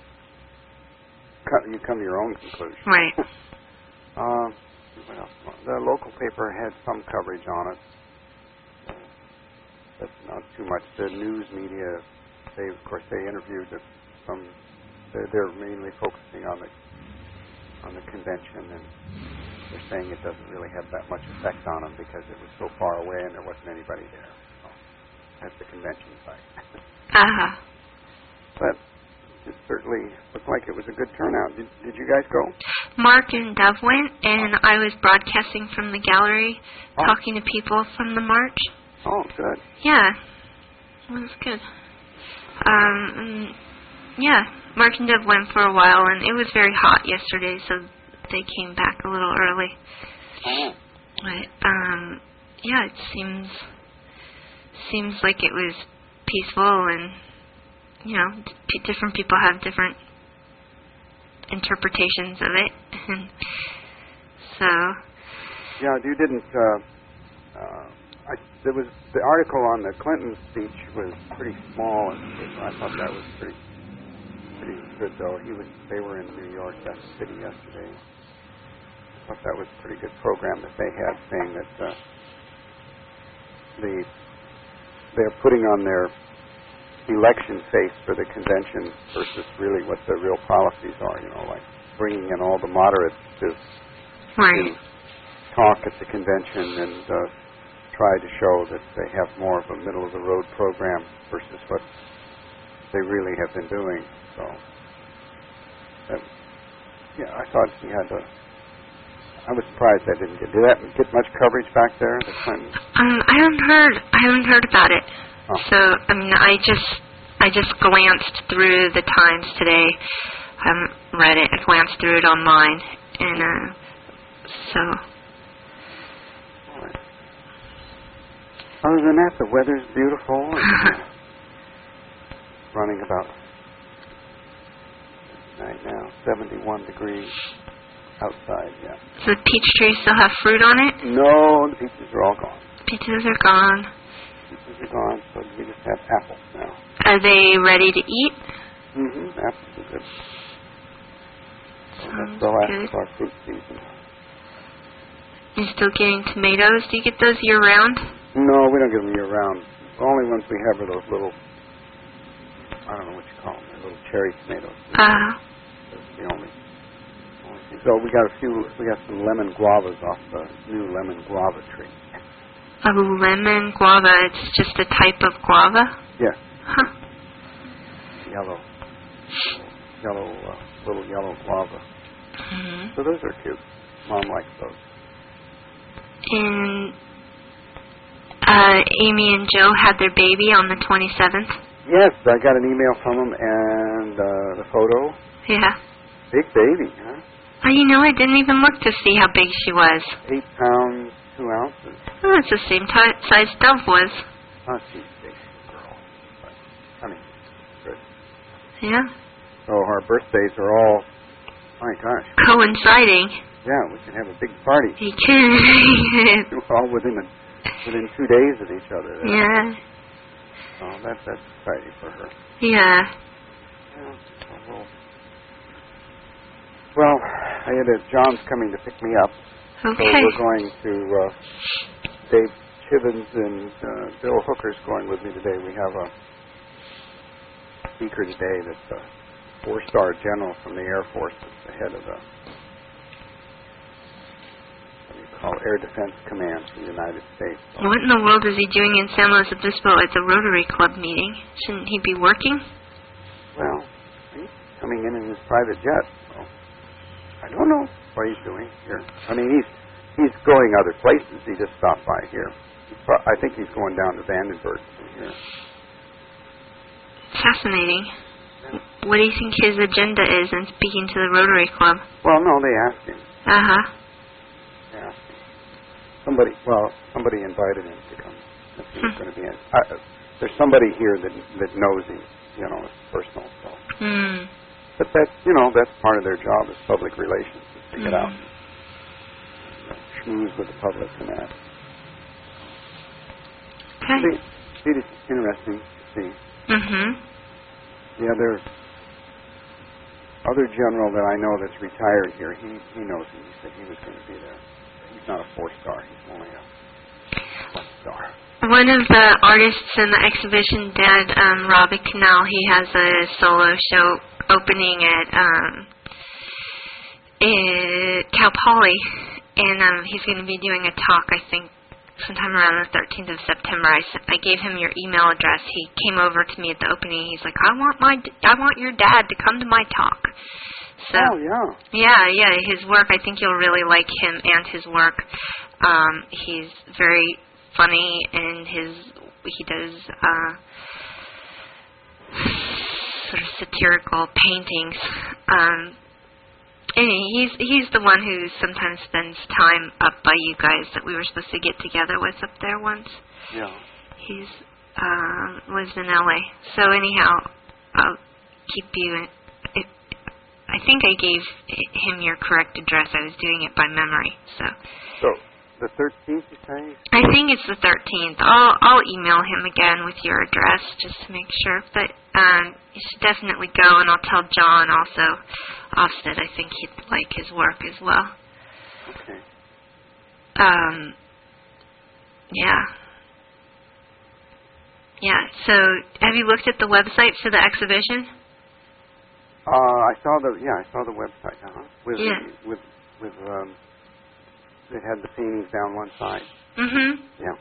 cut, you come to your own conclusion. Right. uh, what else? The local paper had some coverage on it. Uh, that's not too much. The news media, they of course they interviewed some. They're, they're mainly focusing on the on the convention, and they're saying it doesn't really have that much effect on them because it was so far away and there wasn't anybody there so, at the convention site. Uh-huh. But it certainly looked like it was a good turnout. Did, did you guys go? Mark and Dove went, and I was broadcasting from the gallery, Oh. talking to people from the march. Oh, good. Yeah, it was good. Um, and yeah, Mark and Dove went for a while, and it was very hot yesterday, so they came back a little early. Oh. But um, yeah, it seems seems like it was peaceful, and you know, d- different people have different interpretations of it. So Yeah, you didn't. Uh, uh, I, there was the article on the Clinton speech was pretty small, and I thought that was pretty pretty good. Though he was, they were in New York City yesterday. I thought that was a pretty good program that they had, saying that uh, the they're putting on their election face for the convention versus really what the real policies are. You know, like bringing in all the moderates to. right. to talk at the convention and uh, try to show that they have more of a middle-of-the-road program versus what they really have been doing. So, uh, yeah, I thought he had a... I was surprised I didn't get... Did that get much coverage back there, the Clintons? Um, I haven't heard. I haven't heard about it. Oh. So I mean, I just I just glanced through the Times today. I haven't read it. I glanced through it online, and uh, so. All right. Other than that, the weather's beautiful. And, uh, running about right now, seventy-one degrees outside. Yeah. So the peach trees still have fruit on it? No, the peaches are all gone. Peaches are gone. Peaches are gone, so we just have apples now. Are they ready to eat? Mm-hmm. Apples are good. So that's Sounds the last good. of our fruit season. You still getting tomatoes? Do you get those year round? No, we don't get them year round. The only ones we have are those little, I don't know what you call them, they're little cherry tomatoes. Uh, That's the only, only thing. So we got a few, we got some lemon guavas off the new lemon guava tree. a lemon guava. It's just a type of guava? Yeah, Huh. yellow, yellow, uh, little yellow guava. Mm-hmm. So those are cute. Mom likes those. And uh, Amy and Joe had their baby on the twenty-seventh. Yes, I got an email from them and uh, the photo. Yeah. Big baby, huh? Oh, you know, I didn't even look to see how big she was. Eight pounds, two ounces. Oh, it's the same t- size Dove was. Oh, she's a big girl. But, I mean, good. Yeah. So our birthdays are all, my gosh, Coinciding. yeah, we can have a big party. You can. We're all within a, within two days of each other. There. Yeah. So that, that's exciting for her. Yeah. Yeah, so we'll, well, I had a, John's coming to pick me up. Okay. So we're going to, uh, Dave Chivens and uh, Bill Hooker's going with me today. We have a speaker today that's a four-star general from the Air Force, that's the head of the, what do you call it, Air Defense Command for the United States. So, What in the world is he doing in San Luis Obispo at the Rotary Club meeting? Shouldn't he be working? well, he's coming in in his private jet, so I don't know what he's doing here. I mean, he's he's going other places. He just stopped by here. He's pro- I think he's going down to Vandenberg from here. Fascinating. What do you think his agenda is in speaking to the Rotary Club? Well, no, they asked him. Uh-huh. They asked him. Somebody, well, somebody invited him to come. That's who was going to be in. Uh, there's somebody here that that knows him, you know, it's personal. So. Mm. But that's, you know, that's part of their job as public relations, is to get Mm. out and you know, schmooze with the public and that. Okay. See, see, it's interesting to see. Mhm. The other other general that I know that's retired here, he he knows him. He said he was going to be there. He's not a four star. He's only a one star. One of the artists in the exhibition, Dad, um, Robbie Canal, he has a solo show opening at um, at Cal Poly, and um, he's going to be doing a talk, I think, sometime around the thirteenth of September. I, sent, I gave him your email address. He came over to me at the opening. He's like, I want my, I want your dad to come to my talk. So, oh yeah. Yeah, yeah, his work, I think you'll really like him and his work. Um, he's very funny, and his he does uh, sort of satirical paintings. Um, and he's he's the one who sometimes spends time up by you guys that we were supposed to get together with up there once. Yeah. He's uh, lives in L A. So anyhow, I'll keep you. In, it, I think I gave him your correct address. I was doing it by memory. So. So the thirteenth, you say? I think it's the thirteenth. I'll I'll email him again with your address just to make sure. But um, you should definitely go, and I'll tell John also. Ofsted, I think he'd like his work as well. Okay. Um. Yeah. Yeah. So, have you looked at the website for the exhibition? Uh, I saw the yeah, I saw the website. Uh huh. With Yeah. with with um, it had the paintings down one side. Mhm. Yeah.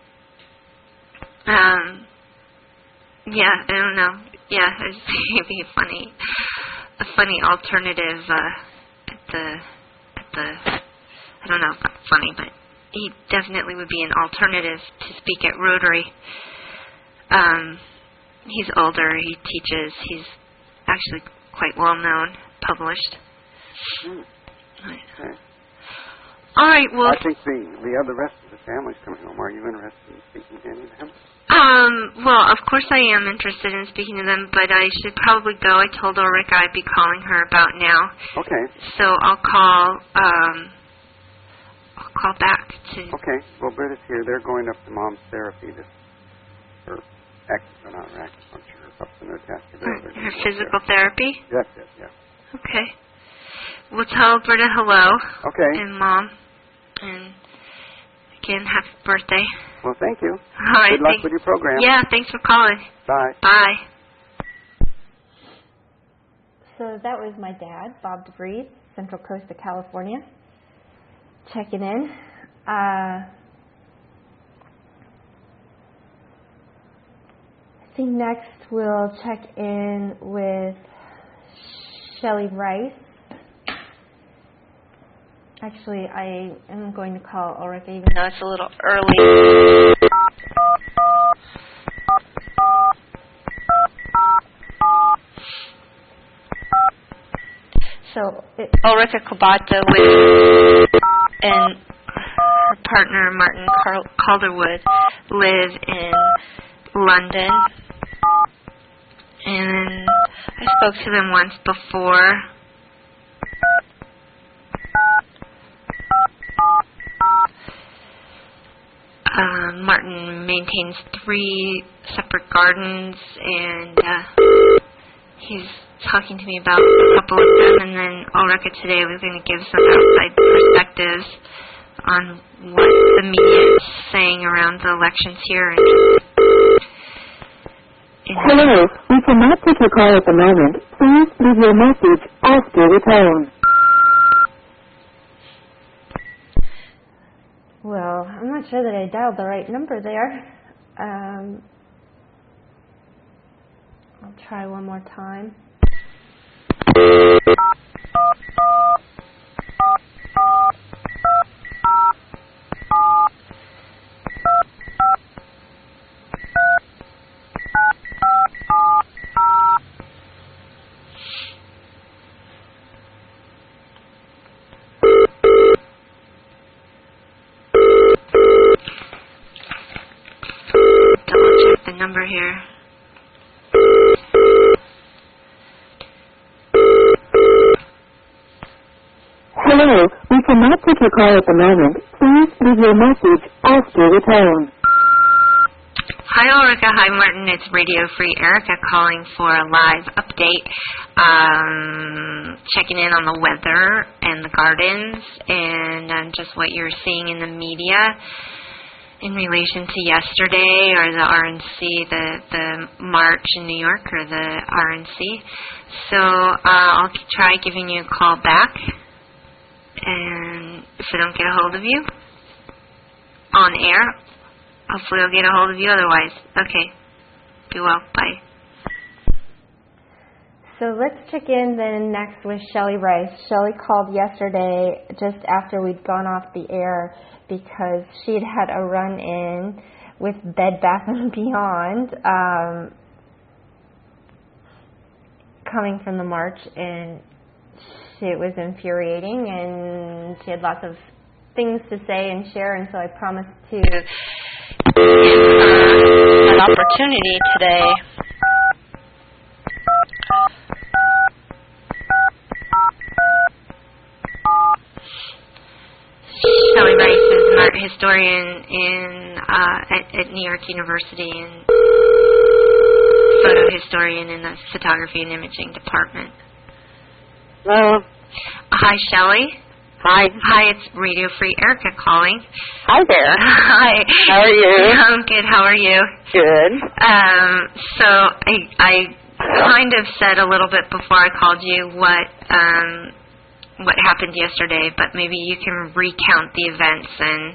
Um. Yeah, I don't know. Yeah, it's maybe a funny, a funny alternative uh, at the at the. I don't know, not funny, but he definitely would be an alternative to speak at Rotary. Um, he's older. He teaches. He's actually quite well known, published. Mm. Right. Okay. All right. Well, I think the the other rest of the family's coming home. Are you interested in speaking to any of them? um, well, of course I am interested in speaking to them, but I should probably go. I told Ulrika I'd be calling her about now. Okay. So I'll call. Um, I'll call back to. Okay. Well, Britta's here. They're going up to mom's therapy this her acupuncture, not her acupuncture, up to their test. Her, her physical therapy. That's it. Yeah. Okay. We'll tell Britta hello. Okay. And Mom. And again, happy birthday. Well, thank you. All right. Good luck thanks. with your program. Yeah, thanks for calling. Bye. Bye. So that was my dad, Bob DeVries, Central Coast of California, checking in. Uh, I think next we'll check in with Shelley Rice. Actually, I am going to call Ulrika, even though it's a little early. So it, Ulrika Kubata lives, and her partner Martin Carl- Calderwood live in London. And I spoke to them once before. Uh, Martin maintains three separate gardens, and uh, he's talking to me about a couple of them, and then Ulrika today was going to give some outside perspectives on what the media is saying around the elections here. And Hello, we cannot take your call at the moment. Please leave your message after the tone. Well, I'm not sure that I dialed the right number there. Um, I'll try one more time. double check the number number here. Hello, we cannot take your call at the moment. Please leave your message after the tone. Hi, Ulrika. Hi, Martin. It's Radio Free Erica calling for a live update, um, checking in on the weather and the gardens and um, just what you're seeing in the media in relation to yesterday or the R N C, the, the march in New York or the R N C. So uh, I'll try giving you a call back. And if I don't get a hold of you on air, hopefully I'll get a hold of you otherwise. Okay. Be well. Bye. So let's check in then next with Shelley Rice. Shelley called yesterday just after we'd gone off the air because she'd had a run-in with Bed Bath and Beyond um, coming from the march, and it was infuriating, and she had lots of things to say and share, and so I promised to give uh, an opportunity today. Shelley Rice is an art historian in uh, at, at New York University and photo historian in the photography and imaging department. Hello. Hi, Shelley. Hi. Hi, it's Radio Free Erica calling. Hi there. Hi. How are you? I'm good. How are you? Good. Um, so I, I kind of said a little bit before I called you what um, what happened yesterday, but maybe you can recount the events and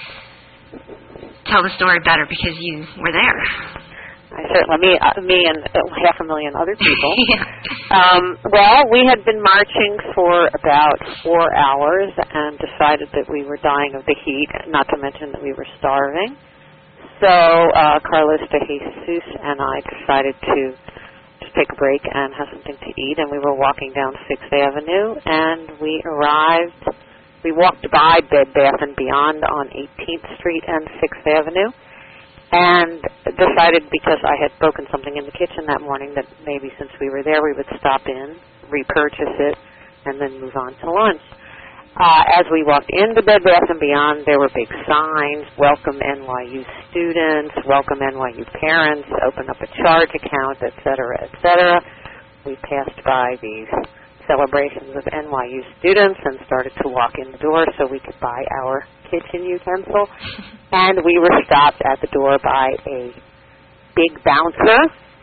tell the story better because you were there. I certainly, me, uh, me and uh, half a million other people. Yeah. Um, well, we had been marching for about four hours and decided that we were dying of the heat, not to mention that we were starving. So uh, Carlos de Jesus and I decided to just take a break and have something to eat, and we were walking down sixth Avenue, and we arrived, we walked by Bed Bath and Beyond on eighteenth Street and sixth Avenue, and decided, because I had broken something in the kitchen that morning, that maybe since we were there we would stop in, repurchase it, and then move on to lunch. Uh, as we walked into Bed Bath and Beyond, there were big signs, welcome N Y U students, welcome N Y U parents, open up a charge account, et cetera, et cetera. We passed by these celebrations of N Y U students and started to walk in the door so we could buy our kitchen utensil. And we were stopped at the door by a big bouncer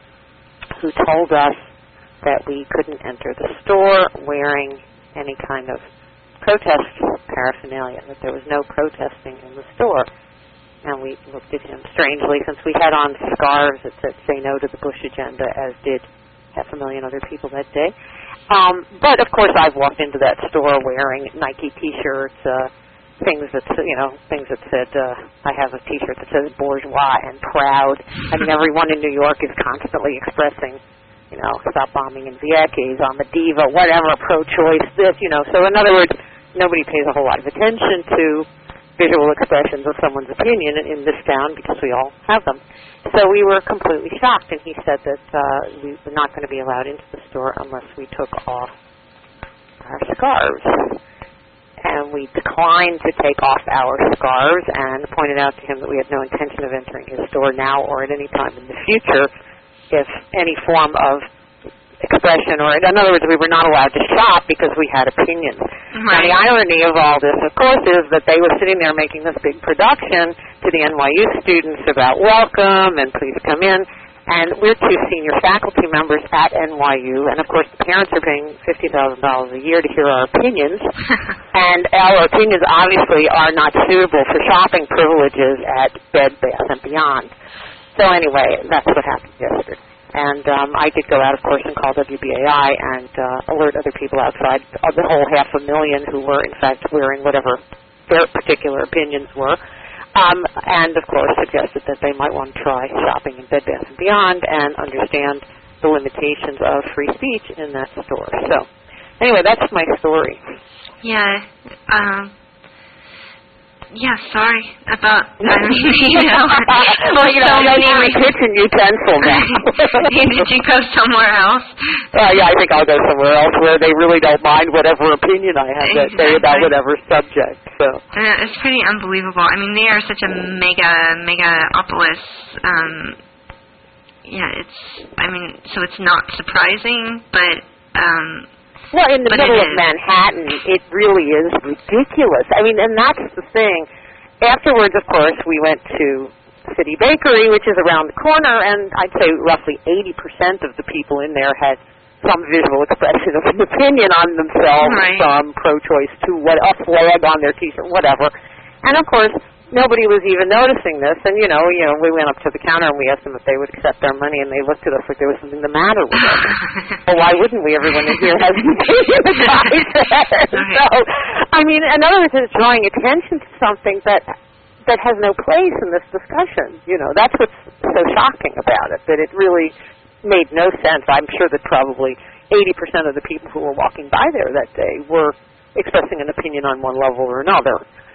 who told us that we couldn't enter the store wearing any kind of protest paraphernalia, that there was no protesting in the store. And we looked at him strangely, since we had on scarves that said "Say No to the Bush Agenda," as did half a million other people that day. Um, but, of course, I've walked into that store wearing Nike T-shirts, uh, things that, you know, things that said, uh, I have a T-shirt that says bourgeois and proud. I mean, everyone in New York is constantly expressing, you know, stop bombing in Vieques, I'm a diva, whatever, pro-choice, this, you know. So, in other words, nobody pays a whole lot of attention to visual expressions of someone's opinion in, in this town because we all have them. So we were completely shocked, and he said that uh, we were not going to be allowed into the store unless we took off our scarves. And we declined to take off our scarves and pointed out to him that we had no intention of entering his store now or at any time in the future if any form of expression, or in other words, we were not allowed to shop because we had opinions. Right. And the irony of all this, of course, is that they were sitting there making this big production to the N Y U students about welcome and please come in, and we're two senior faculty members at N Y U, and of course the parents are paying fifty thousand dollars a year to hear our opinions, and our opinions obviously are not suitable for shopping privileges at Bed Bath and Beyond. So anyway, that's what happened yesterday. And um, I did go out, of course, and call W B A I and uh, alert other people outside, uh, the whole half a million who were, in fact, wearing whatever their particular opinions were. Um, and, of course, suggested that they might want to try shopping in Bed Bath and Beyond and understand the limitations of free speech in that store. So, anyway, that's my story. Yeah. Um, yeah, sorry about, I mean, you know. Well, you know, so I don't need my many- kitchen utensil now. Did you go somewhere else? Uh, yeah, I think I'll go somewhere else where they really don't mind whatever opinion I have to say about Exactly. whatever subject. So Uh, it's pretty unbelievable. I mean, they are such a mega, megapolis. Um, yeah, it's, I mean, so it's not surprising, but, um, well, in the But middle it of is. Manhattan, it really is ridiculous. I mean, and that's the thing. Afterwards, of course, we went to City Bakery, which is around the corner, and I'd say roughly eighty percent of the people in there had some visual expression of an opinion on themselves, Right. from pro-choice to what a flag on their T-shirt, whatever. And of course, nobody was even noticing this. And you know, you know, we went up to the counter and we asked them if they would accept our money, and they looked at us like there was something the matter with us. Well, why wouldn't we? Everyone in here has an opinion, the guy said. Okay. So, I mean, in other words, it's drawing attention to something that that has no place in this discussion. You know, that's what's so shocking about it, that it really made no sense. I'm sure that probably eighty percent of the people who were walking by there that day were expressing an opinion on one level or another.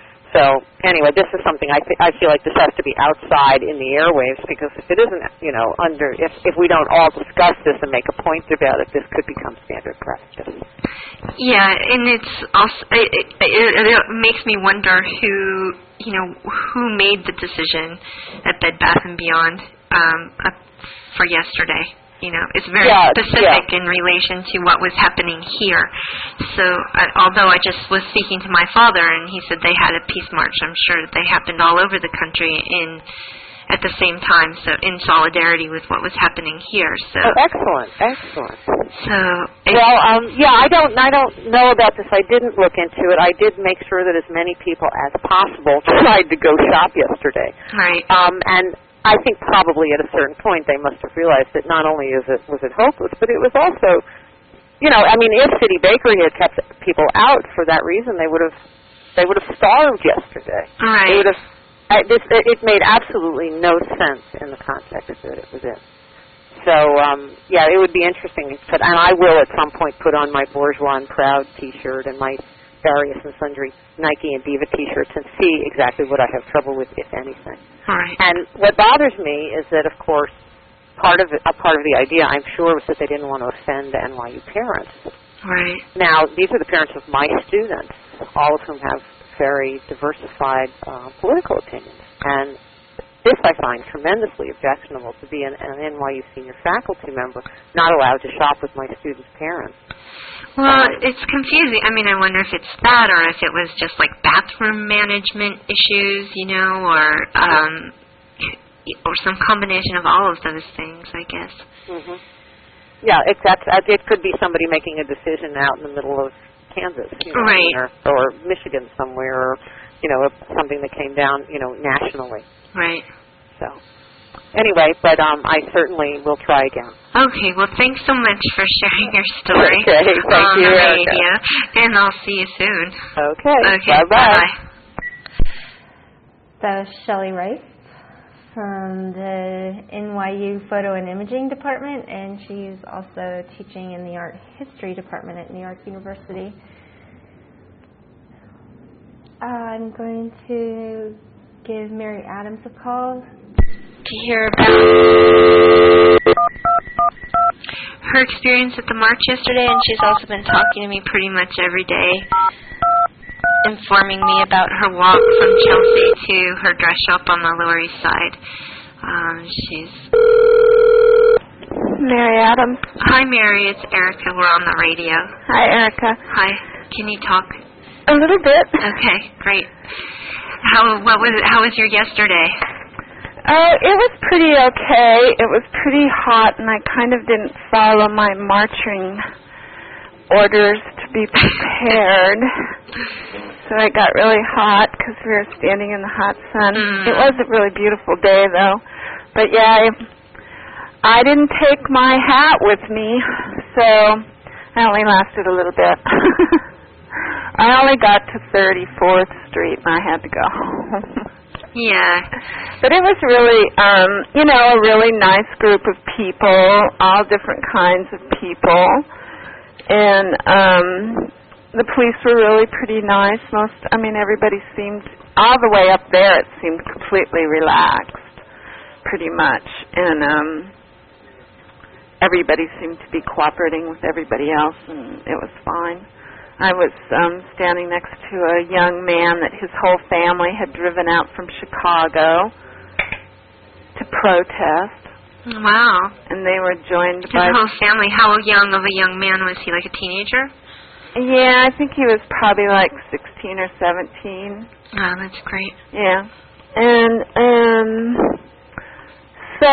So anyway, this is something I th- I feel like this has to be outside in the airwaves, because if it isn't, you know, under if if we don't all discuss this and make a point about it, this could become standard practice. yeah, and it's also, it, it, it, it makes me wonder who, you know, who made the decision at Bed Bath and Beyond um, uh, for yesterday. You know, it's very Yeah, specific yeah. in relation to what was happening here. So, uh, although I just was speaking to my father, and he said they had a peace march, I'm sure that they happened all over the country in at the same time, so in solidarity with what was happening here. So, Oh, excellent, excellent. so it, Well, um, yeah, I don't, I don't know about this. I didn't look into it. I did make sure that as many people as possible tried to go shop yesterday. right, Um, and I think probably at a certain point they must have realized that not only is it was it hopeless, but it was also, you know, I mean, if City Bakery had kept people out for that reason, they would have they would have starved yesterday. They right. would have. I, this, it made absolutely no sense in the context that it was in. So, um, yeah, it would be interesting. But, and I will at some point put on my Bourgeois and Proud T-shirt and my various and sundry Nike and Diva T-shirts and see exactly what I have trouble with, if anything. All right. And what bothers me is that, of course, part of it, a part of the idea, I'm sure, was that they didn't want to offend N Y U parents. Right. Now, these are the parents of my students, all of whom have very diversified uh, political opinions. And this I find tremendously objectionable, to be an, an N Y U senior faculty member not allowed to shop with my students' parents. Well, Um, it's confusing. I mean, I wonder if it's that, or if it was just like bathroom management issues, you know, or um, or some combination of all of those things, I guess. Mm-hmm. Yeah, it, that's, it could be somebody making a decision out in the middle of Kansas, you know, Right. or, or Michigan somewhere, or, you know, something that came down, you know, nationally. Right. So, anyway, but um, I certainly will try again. Okay, well, thanks so much for sharing your story Okay, thank on you, the Erica. radio, and I'll see you soon. Okay, Okay, bye-bye. bye-bye. That was Shelley Rice from the N Y U Photo and Imaging Department, and she's also teaching in the Art History Department at New York University. Uh, I'm going to give Mary Adams a call To hear about her experience at the march yesterday, and she's also been talking to me pretty much every day, informing me about her walk from Chelsea to her dress shop on the Lower East Side. Um, she's Mary Adams. Hi, Mary. It's Erica. We're on the radio. Hi, Erica. Hi. Can you talk? A little bit. Okay, great. How what was it, how was your yesterday? Oh, it was pretty okay. It was pretty hot, and I kind of didn't follow my marching orders to be prepared. So I got really hot because we were standing in the hot sun. Mm. It was a really beautiful day, though. But yeah, I, I didn't take my hat with me, so I only lasted a little bit. I only got to thirty-fourth Street, and I had to go home. Yeah. But it was really, um, you know, a really nice group of people, all different kinds of people. And um, the police were really pretty nice. Most, I mean, everybody seemed all the way up there it seemed completely relaxed, pretty much, and um, everybody seemed to be cooperating with everybody else, and it was fine. I was um, standing next to a young man that his whole family had driven out from Chicago to protest. Wow. And they were joined his by... His whole family. How young of a young man was he, like a teenager? Yeah, I think he was probably like sixteen or seventeen. Oh, that's great. Yeah. And um, so,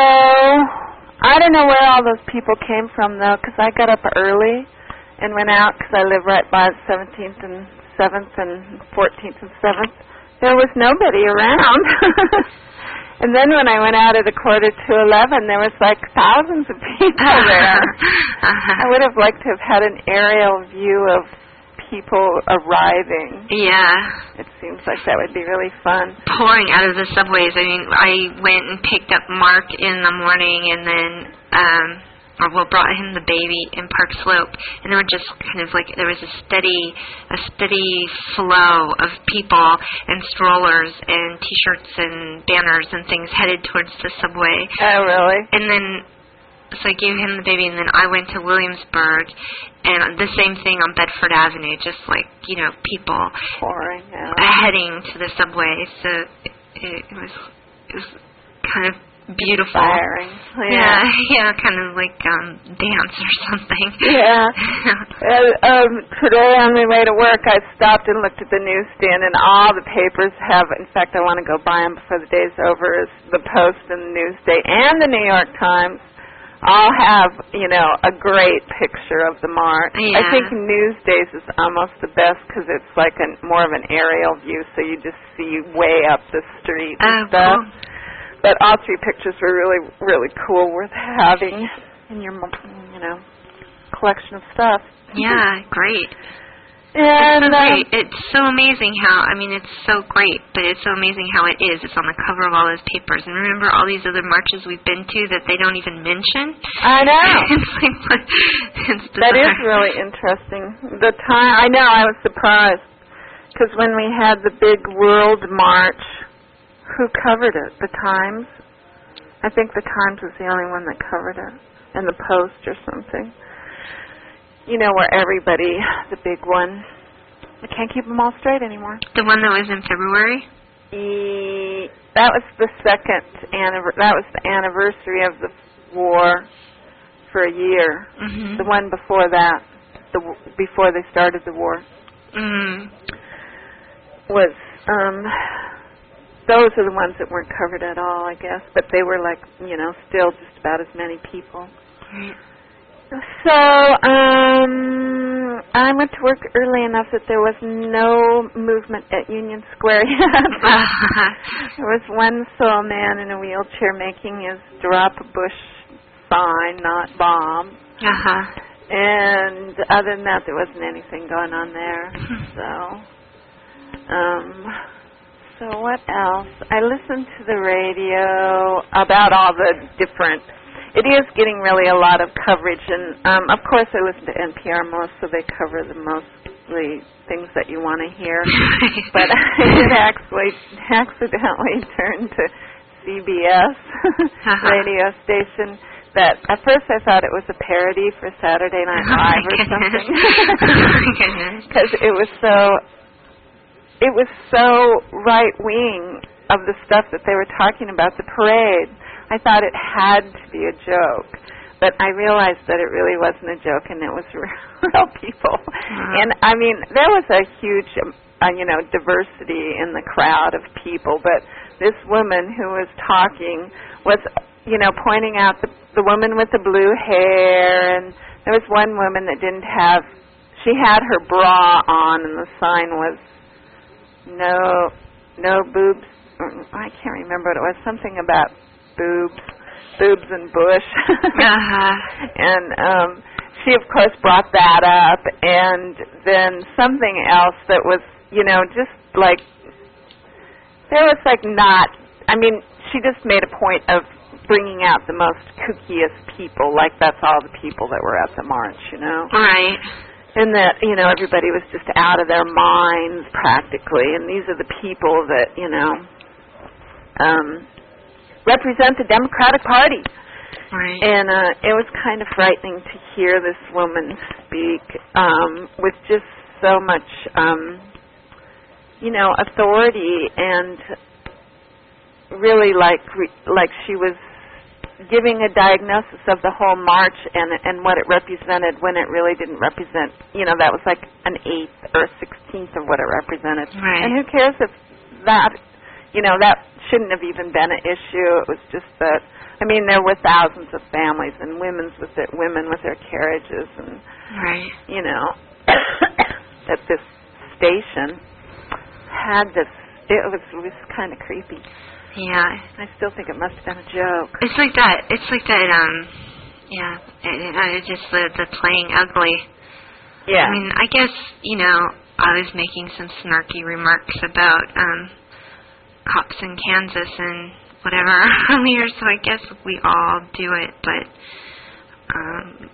I don't know where all those people came from, though, because I got up early and went out because I live right by seventeenth and seventh and fourteenth and seventh. There was nobody around. And then when I went out at a quarter to eleven, there was like thousands of people there. uh-huh. I would have liked to have had an aerial view of people arriving. Yeah. It seems like that would be really fun. Pouring out of the subways. I mean, I went and picked up Mark in the morning and then... um or well, brought him the baby in Park Slope, and there were just kind of like there was a steady, a steady flow of people and strollers and T-shirts and banners and things headed towards the subway. Oh, really? And then, so I gave him the baby, and then I went to Williamsburg, and the same thing on Bedford Avenue, just like you know, people pouring out, heading to the subway. So it, it was, it was kind of beautiful. Inspiring. Yeah. yeah, yeah, kind of like um dance or something. Yeah. uh, um, today on my way to work, I stopped and looked at the newsstand, and all the papers have, in fact, I want to go buy them before the day's over, is the Post and the Newsday and the New York Times all have, you know, a great picture of the march. Yeah. I think Newsdays is almost the best because it's like a, more of an aerial view, so you just see way up the street and oh, stuff. Cool. But all three pictures were really, really cool, worth having in your, you know, collection of stuff. Yeah, great. And it's so um, great. It's so amazing how, I mean, it's so great, but it's so amazing how it is. It's on the cover of all those papers. And remember all these other marches we've been to that they don't even mention? I know. it's like, what, it's that is really interesting. The time, I know, I was surprised. Because when we had the big world march, who covered it? The Times? I think the Times was the only one that covered it. And the Post or something. You know, where everybody, the big one. I can't keep them all straight anymore. The one that was in February? E, that was the second, anniver- that was the anniversary of the war for a year. Mm-hmm. The one before that, the w- before they started the war, mm. was... um. Those are the ones that weren't covered at all, I guess. But they were like, you know, still just about as many people. Right. So, um, I went to work early enough that there was no movement at Union Square yet. There was one soul man in a wheelchair making his drop a bush sign, not bomb. Uh-huh. And other than that, there wasn't anything going on there. So, um... So what else? I listened to the radio about all the different... It is getting really a lot of coverage, and um, of course I listen to N P R most, so they cover the mostly things that you want to hear. But I did actually accidentally turn to C B S uh-huh. radio station. That at first I thought it was a parody for Saturday Night Live or something, because it was so... It was so right-wing of the stuff that they were talking about, the parade. I thought it had to be a joke. But I realized that it really wasn't a joke, and it was real people. Uh-huh. And, I mean, there was a huge, uh, you know, diversity in the crowd of people. But this woman who was talking was, you know, pointing out the, the woman with the blue hair. And there was one woman that didn't have, she had her bra on, and the sign was, No, no boobs. I can't remember what it was. Something about boobs, boobs and bush. uh-huh. And um, she, of course, brought that up. And then something else that was, you know, just like, there was like not, I mean, she just made a point of bringing out the most kookiest people, like that's all the people that were at the march, you know? Right. and that, you know, everybody was just out of their minds practically, and these are the people that, you know, um, represent the Democratic Party. Right. And uh, it was kind of frightening to hear this woman speak um, with just so much, um, you know, authority, and really like re- like she was giving a diagnosis of the whole march and and what it represented when it really didn't represent, you know, that was like an eighth or a sixteenth of what it represented. Right. And who cares if that, you know, that shouldn't have even been an issue. It was just that, I mean, there were thousands of families and women's with their, women with their carriages, and, right. you know, at this station had this, it was, it was kind of creepy. Yeah. I still think it must have been a joke. It's like that. It's like that. Um. Yeah. It, it, it just the the playing ugly. Yeah. I mean, I guess you know I was making some snarky remarks about um cops in Kansas and whatever earlier, so I guess we all do it, but um.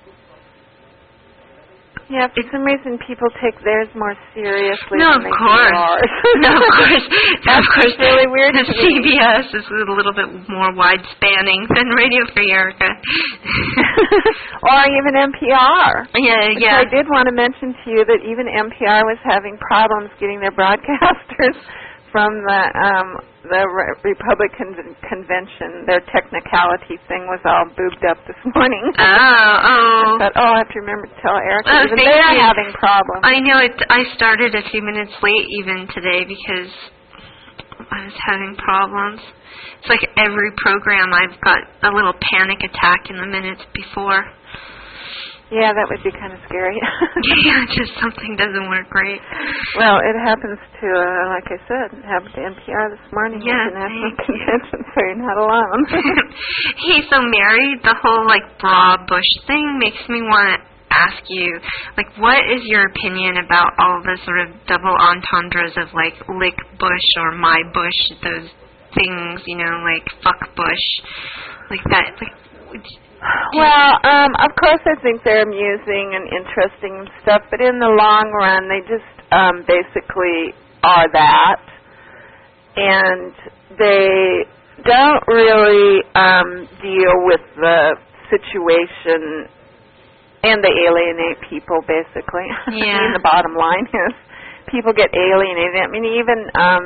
Yeah, for some reason people take theirs more seriously no, than they of course. do ours. no, of course. That's of course. really weird to C me. B S is a little bit more wide-spanning than Radio Free Erica. Or even N P R. Yeah, Which yeah. I did want to mention to you that even N P R was having problems getting their broadcasters from the um, the Re- Republican convention. Their technicality thing was all boobed up this morning. Oh, oh. I thought, oh, I have to remember to tell Erica. Oh, even thank they're you. having problems. I know it. I started a few minutes late even today because I was having problems. It's like every program I've got a little panic attack in the minutes before. Yeah, that would be kind of scary. Yeah, just something doesn't work right. Well, it happens to, uh, like I said, it happened to N P R this morning Yeah, at the National thank Convention, so you're not alone. Hey, so Mary, the whole like bra bush thing makes me want to ask you, like, what is your opinion about all the sort of double entendres of like lick bush or my bush, those things, you know, like fuck bush, like that, like. Well, um, of course I think they're amusing and interesting and stuff, but in the long run they just um, basically are that. And they don't really um, deal with the situation, and they alienate people basically. Yeah. I mean, the bottom line is people get alienated. I mean, even, um,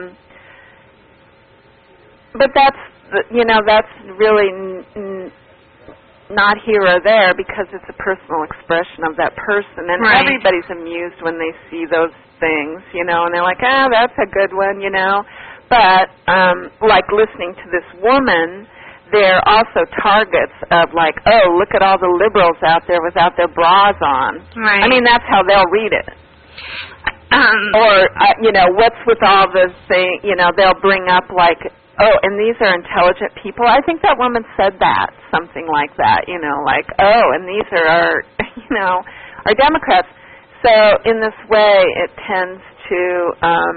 but that's, you know, that's really N- n- not here or there because it's a personal expression of that person, and right. everybody's amused when they see those things, you know, and they're like, ah, that's a good one, you know. But um, like listening to this woman, they're also targets of like, oh, look at all the liberals out there without their bras on. Right. I mean, that's how they'll read it. Um, or uh, you know, what's with all this thing? You know, they'll bring up like, oh, and these are intelligent people. I think that woman said that, something like that, you know, like, oh, and these are our, you know, our Democrats. So in this way, it tends to um,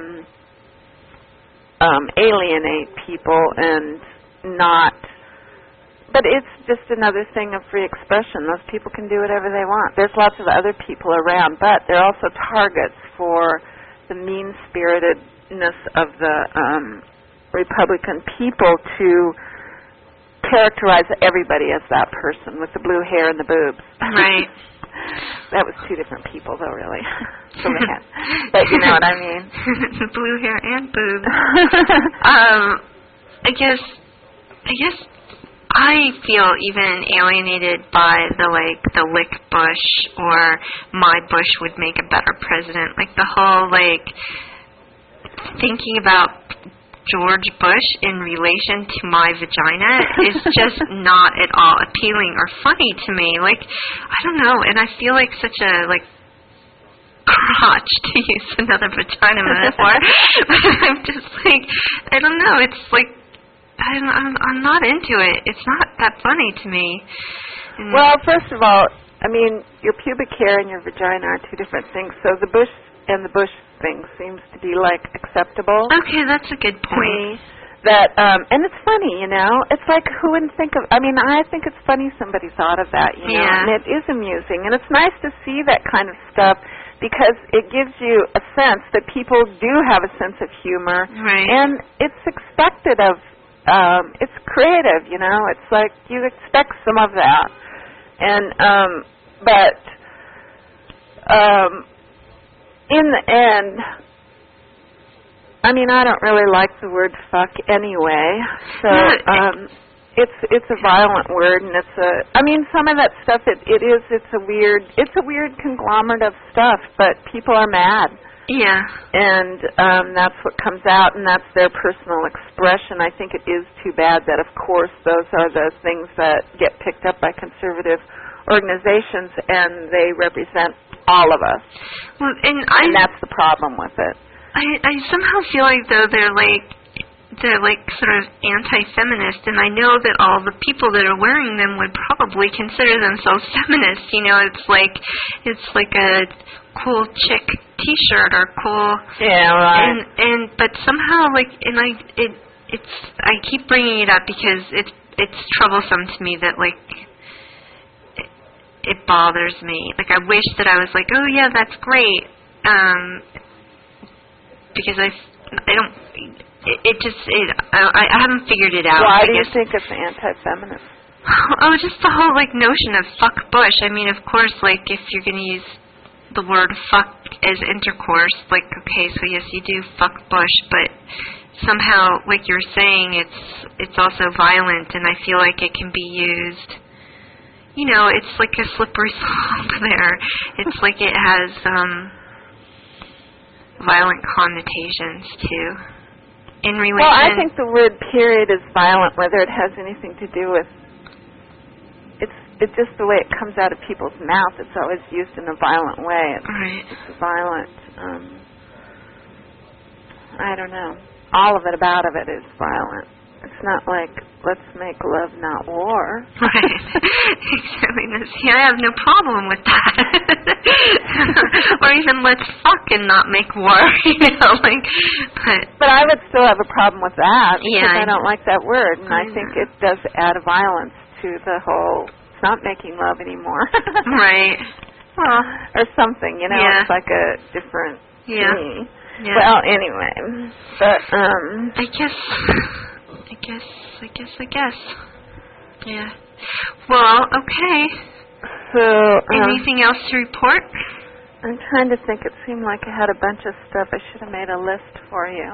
um, alienate people and not, but it's just another thing of free expression. Those people can do whatever they want. There's lots of other people around, but they're also targets for the mean-spiritedness of the um Republican people to characterize everybody as that person with the blue hair and the boobs. Right. That was two different people, though, really. So they had, but you know what I mean. Blue hair and boobs. um, I guess. I guess I feel even alienated by the like the lick bush or my bush would make a better president. Like the whole like thinking about George Bush in relation to my vagina is just not at all appealing or funny to me. Like, I don't know, and I feel like such a, like, crotch, to use another vagina metaphor. I'm just like, I don't know, it's like, I don't, I'm, I'm not into it. It's not that funny to me. And well, first of all, I mean, your pubic hair and your vagina are two different things, so the Bush and the Bush thing seems to be like acceptable. Okay, that's a good point. That um and it's funny, you know. It's like who wouldn't think of I mean, I think it's funny somebody thought of that, you know. Yeah. And it is amusing, and it's nice to see that kind of stuff because it gives you a sense that people do have a sense of humor, right. and it's expected of, um, it's creative, you know. It's like you expect some of that, and um, but um, in the end, I mean, I don't really like the word "fuck" anyway, so. Um, It's it's a violent word, and it's a. I mean, some of that stuff. It it is. It's a weird. It's a weird conglomerate of stuff. But people are mad. Yeah. And um, that's what comes out, and that's their personal expression. I think it is too bad that, of course, those are the things that get picked up by conservative organizations, and they represent all of us. Well, and I. And that's the problem with it. I I somehow feel like though they're like. They're like sort of anti-feminist, and I know that all the people that are wearing them would probably consider themselves feminists. You know, it's like it's like a cool chick T-shirt or cool. Yeah, right. And and but somehow like and I it it's I keep bringing it up because it's it's troublesome to me that like it, it bothers me. Like I wish that I was like, oh yeah, that's great, um, because I I don't. It, it just, it, I, I haven't figured it out. Why I do guess. you think it's anti-feminist? Oh, just the whole, like, notion of fuck Bush. I mean, of course, like, if you're going to use the word fuck as intercourse, like, okay, so yes, you do fuck Bush, but somehow, like you're saying, it's it's also violent, and I feel like it can be used, you know, it's like a slippery slope there. It's like it has um, violent connotations, too. In relation. Well, I think the word period is violent, whether it has anything to do with, it's it's just the way it comes out of people's mouth. It's always used in a violent way. It's, right. it's violent. Um, I don't know. All of it about of it is violent. It's not like, let's make love, not war. Right. Exactly. See, I have no problem with that. Or even let's fuck and not make war. You know, like. But, but I would still have a problem with that because yeah, I don't like that word, and I, I think it does add a violence to the whole. It's not making love anymore. Right. Well, or something. You know, yeah. It's like a different. Yeah. Me. Yeah. Well, anyway, but um. I guess. I guess, I guess, I guess. Yeah. Well, okay. So, um, anything else to report? I'm trying to think. It seemed like I had a bunch of stuff. I should have made a list for you.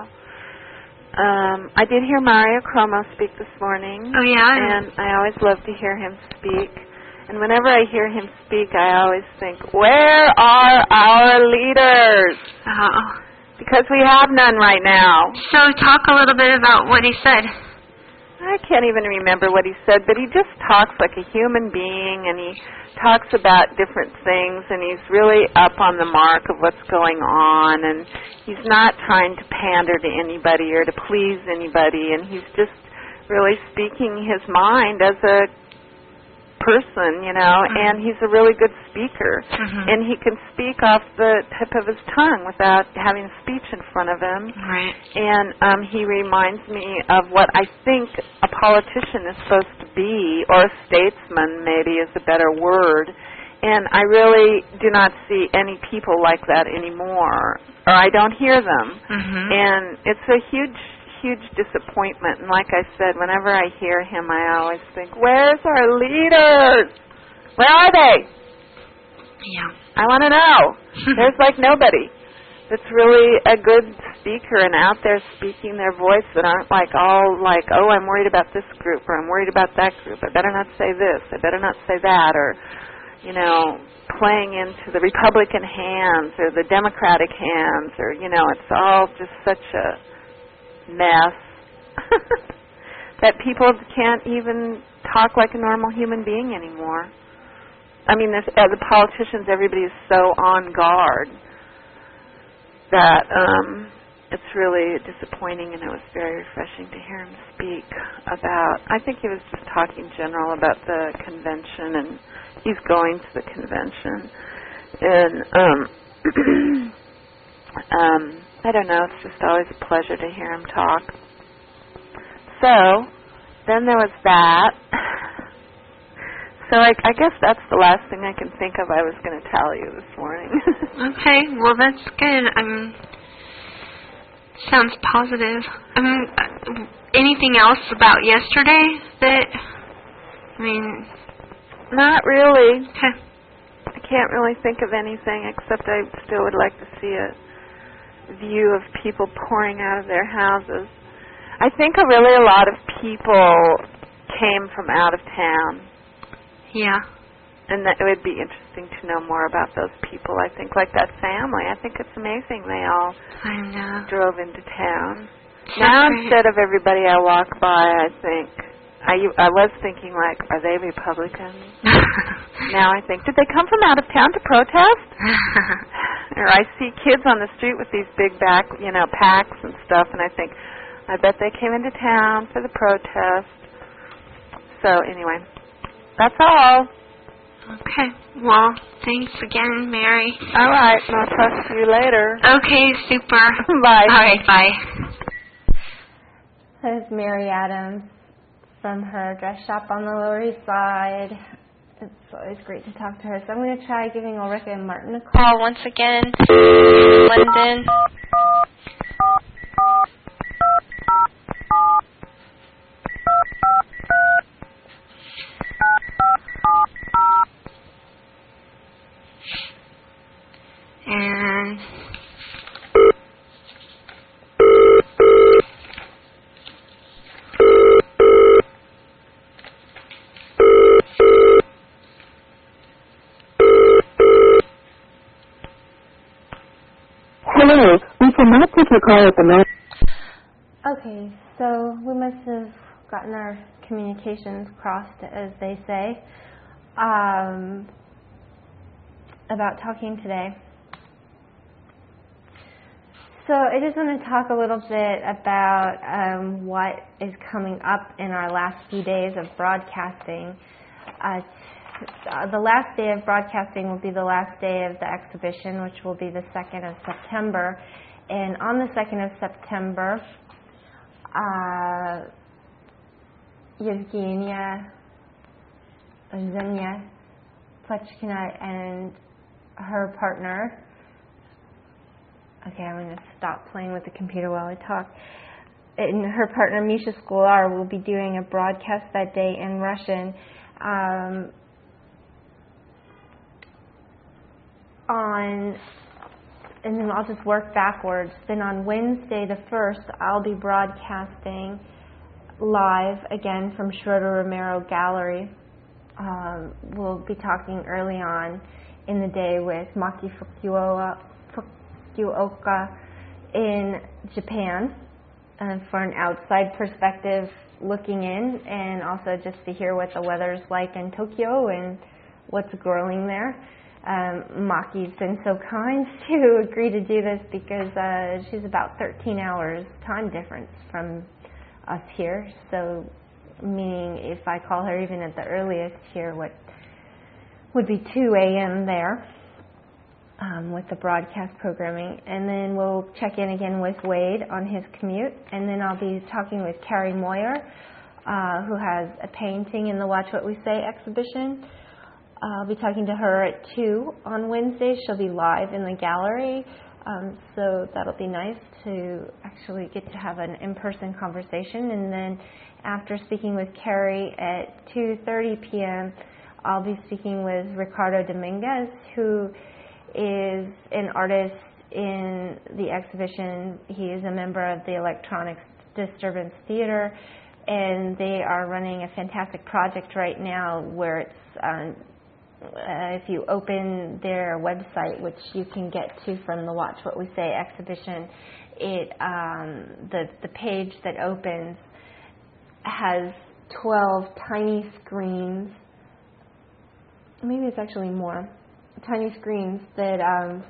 Um, I did hear Mario Cuomo speak this morning. Oh, yeah? And I always love to hear him speak. And whenever I hear him speak, I always think, where are our leaders? Oh. Because we have none right now. So talk a little bit about what he said. I can't even remember what he said, but he just talks like a human being, and he talks about different things, and he's really up on the mark of what's going on, and he's not trying to pander to anybody or to please anybody, and he's just really speaking his mind as a person, you know, mm-hmm. and he's a really good speaker, mm-hmm. and he can speak off the tip of his tongue without having speech in front of him. Right. And um, he reminds me of what I think a politician is supposed to be, or a statesman maybe is a better word. And I really do not see any people like that anymore, or I don't hear them. Mm-hmm. And it's a huge huge disappointment, and like I said, whenever I hear him, I always think, where's our leaders? Where are they? Yeah. I want to know. There's like nobody that's really a good speaker and out there speaking their voice that aren't like all like, oh, I'm worried about this group, or I'm worried about that group. I better not say this. I better not say that, or, you know, playing into the Republican hands or the Democratic hands, or, you know, it's all just such a mess that people can't even talk like a normal human being anymore. I mean, this, uh, the politicians, everybody is so on guard that um, it's really disappointing, and it was very refreshing to hear him speak about, I think he was just talking general about the convention, and he's going to the convention. And um, um, I don't know, it's just always a pleasure to hear him talk. So, then there was that. So I, I guess that's the last thing I can think of I was going to tell you this morning. Okay, well that's good. Um, sounds positive. Um, uh, anything else about yesterday that, I mean... Not really. Okay. I can't really think of anything except I still would like to see a view of people pouring out of their houses. I think a really a lot of people came from out of town. Yeah. And that it would be interesting to know more about those people. I think like that family. I think it's amazing they all I know. drove into town. That's now great. instead of everybody I walk by, I think, I, I was thinking like, are they Republicans? Now I think, did they come from out of town to protest? Or I see kids on the street with these big back, you know, packs and stuff, and I think, I bet they came into town for the protest. So anyway, that's all. Okay. Well, thanks again, Mary. All right. I'll talk to you later. Okay, super. Bye. All right, bye. This is Mary Adams from her dress shop on the Lower East Side. It's always great to talk to her. So I'm going to try giving Ulrika and Martin a call once again in London. And Hello, we cannot take your call at the moment. Okay, so we must have gotten our communications crossed, as they say, um, about talking today. So I just want to talk a little bit about um, what is coming up in our last few days of broadcasting. Uh, Uh, the last day of broadcasting will be the last day of the exhibition, which will be the second of September. And on the second of September, uh, Yevgenia, Zhenya Plechkina and her partner, okay, I'm going to stop playing with the computer while I talk, and her partner Misha Skolar will be doing a broadcast that day in Russian. Um, On, and then I'll just work backwards. Then on Wednesday the first, I'll be broadcasting live again from Schroeder Romero Gallery. Um, we'll be talking early on in the day with Maki Fukuoka, Fukuoka in Japan, uh, for an outside perspective looking in, and also just to hear what the weather's like in Tokyo and what's growing there. Um, Maki's been so kind to agree to do this because uh, she's about thirteen hours time difference from us here. So, meaning if I call her even at the earliest here, what would be two a.m. there um, with the broadcast programming. And then we'll check in again with Wade on his commute. And then I'll be talking with Carrie Moyer, uh, who has a painting in the Watch What We Say exhibition. I'll be talking to her at two on Wednesday. She'll be live in the gallery, um, so that'll be nice to actually get to have an in-person conversation. And then after speaking with Carrie at two thirty p.m., I'll be speaking with Ricardo Dominguez, who is an artist in the exhibition. He is a member of the Electronic Disturbance Theater, and they are running a fantastic project right now where it's um, Uh, if you open their website, which you can get to from the Watch What We Say exhibition, it um, the the page that opens has twelve tiny screens. Maybe it's actually more tiny screens that um,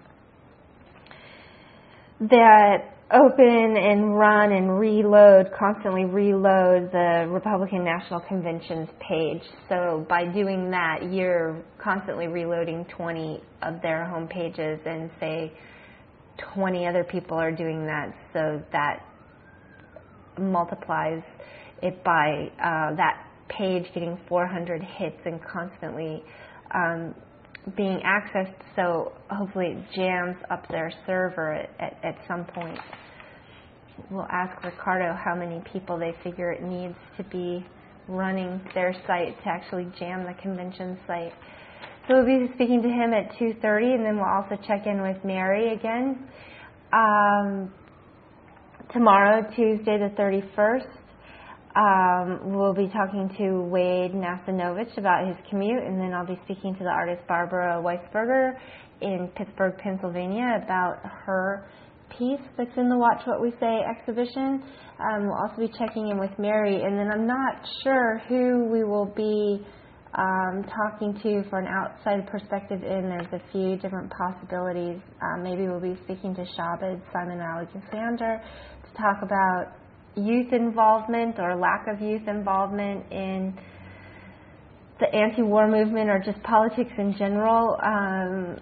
that open and run and reload, constantly reload the Republican National Convention's page. So by doing that, you're constantly reloading twenty of their home pages, and say twenty other people are doing that, so that multiplies it by uh, that page getting four hundred hits and constantly um, being accessed, so hopefully it jams up their server at, at, at some point. We'll ask Ricardo how many people they figure it needs to be running their site to actually jam the convention site. So we'll be speaking to him at two thirty, and then we'll also check in with Mary again. Um, tomorrow, Tuesday the thirty-first, um, we'll be talking to Wade Nasanovich about his commute, and then I'll be speaking to the artist Barbara Weisberger in Pittsburgh, Pennsylvania, about her piece that's in the Watch What We Say exhibition. Um, we'll also be checking in with Mary, and then I'm not sure who we will be um, talking to for an outside perspective in. There's a few different possibilities. Um, maybe we'll be speaking to Shabbat Simon Alexander to talk about youth involvement or lack of youth involvement in the anti-war movement or just politics in general. Um,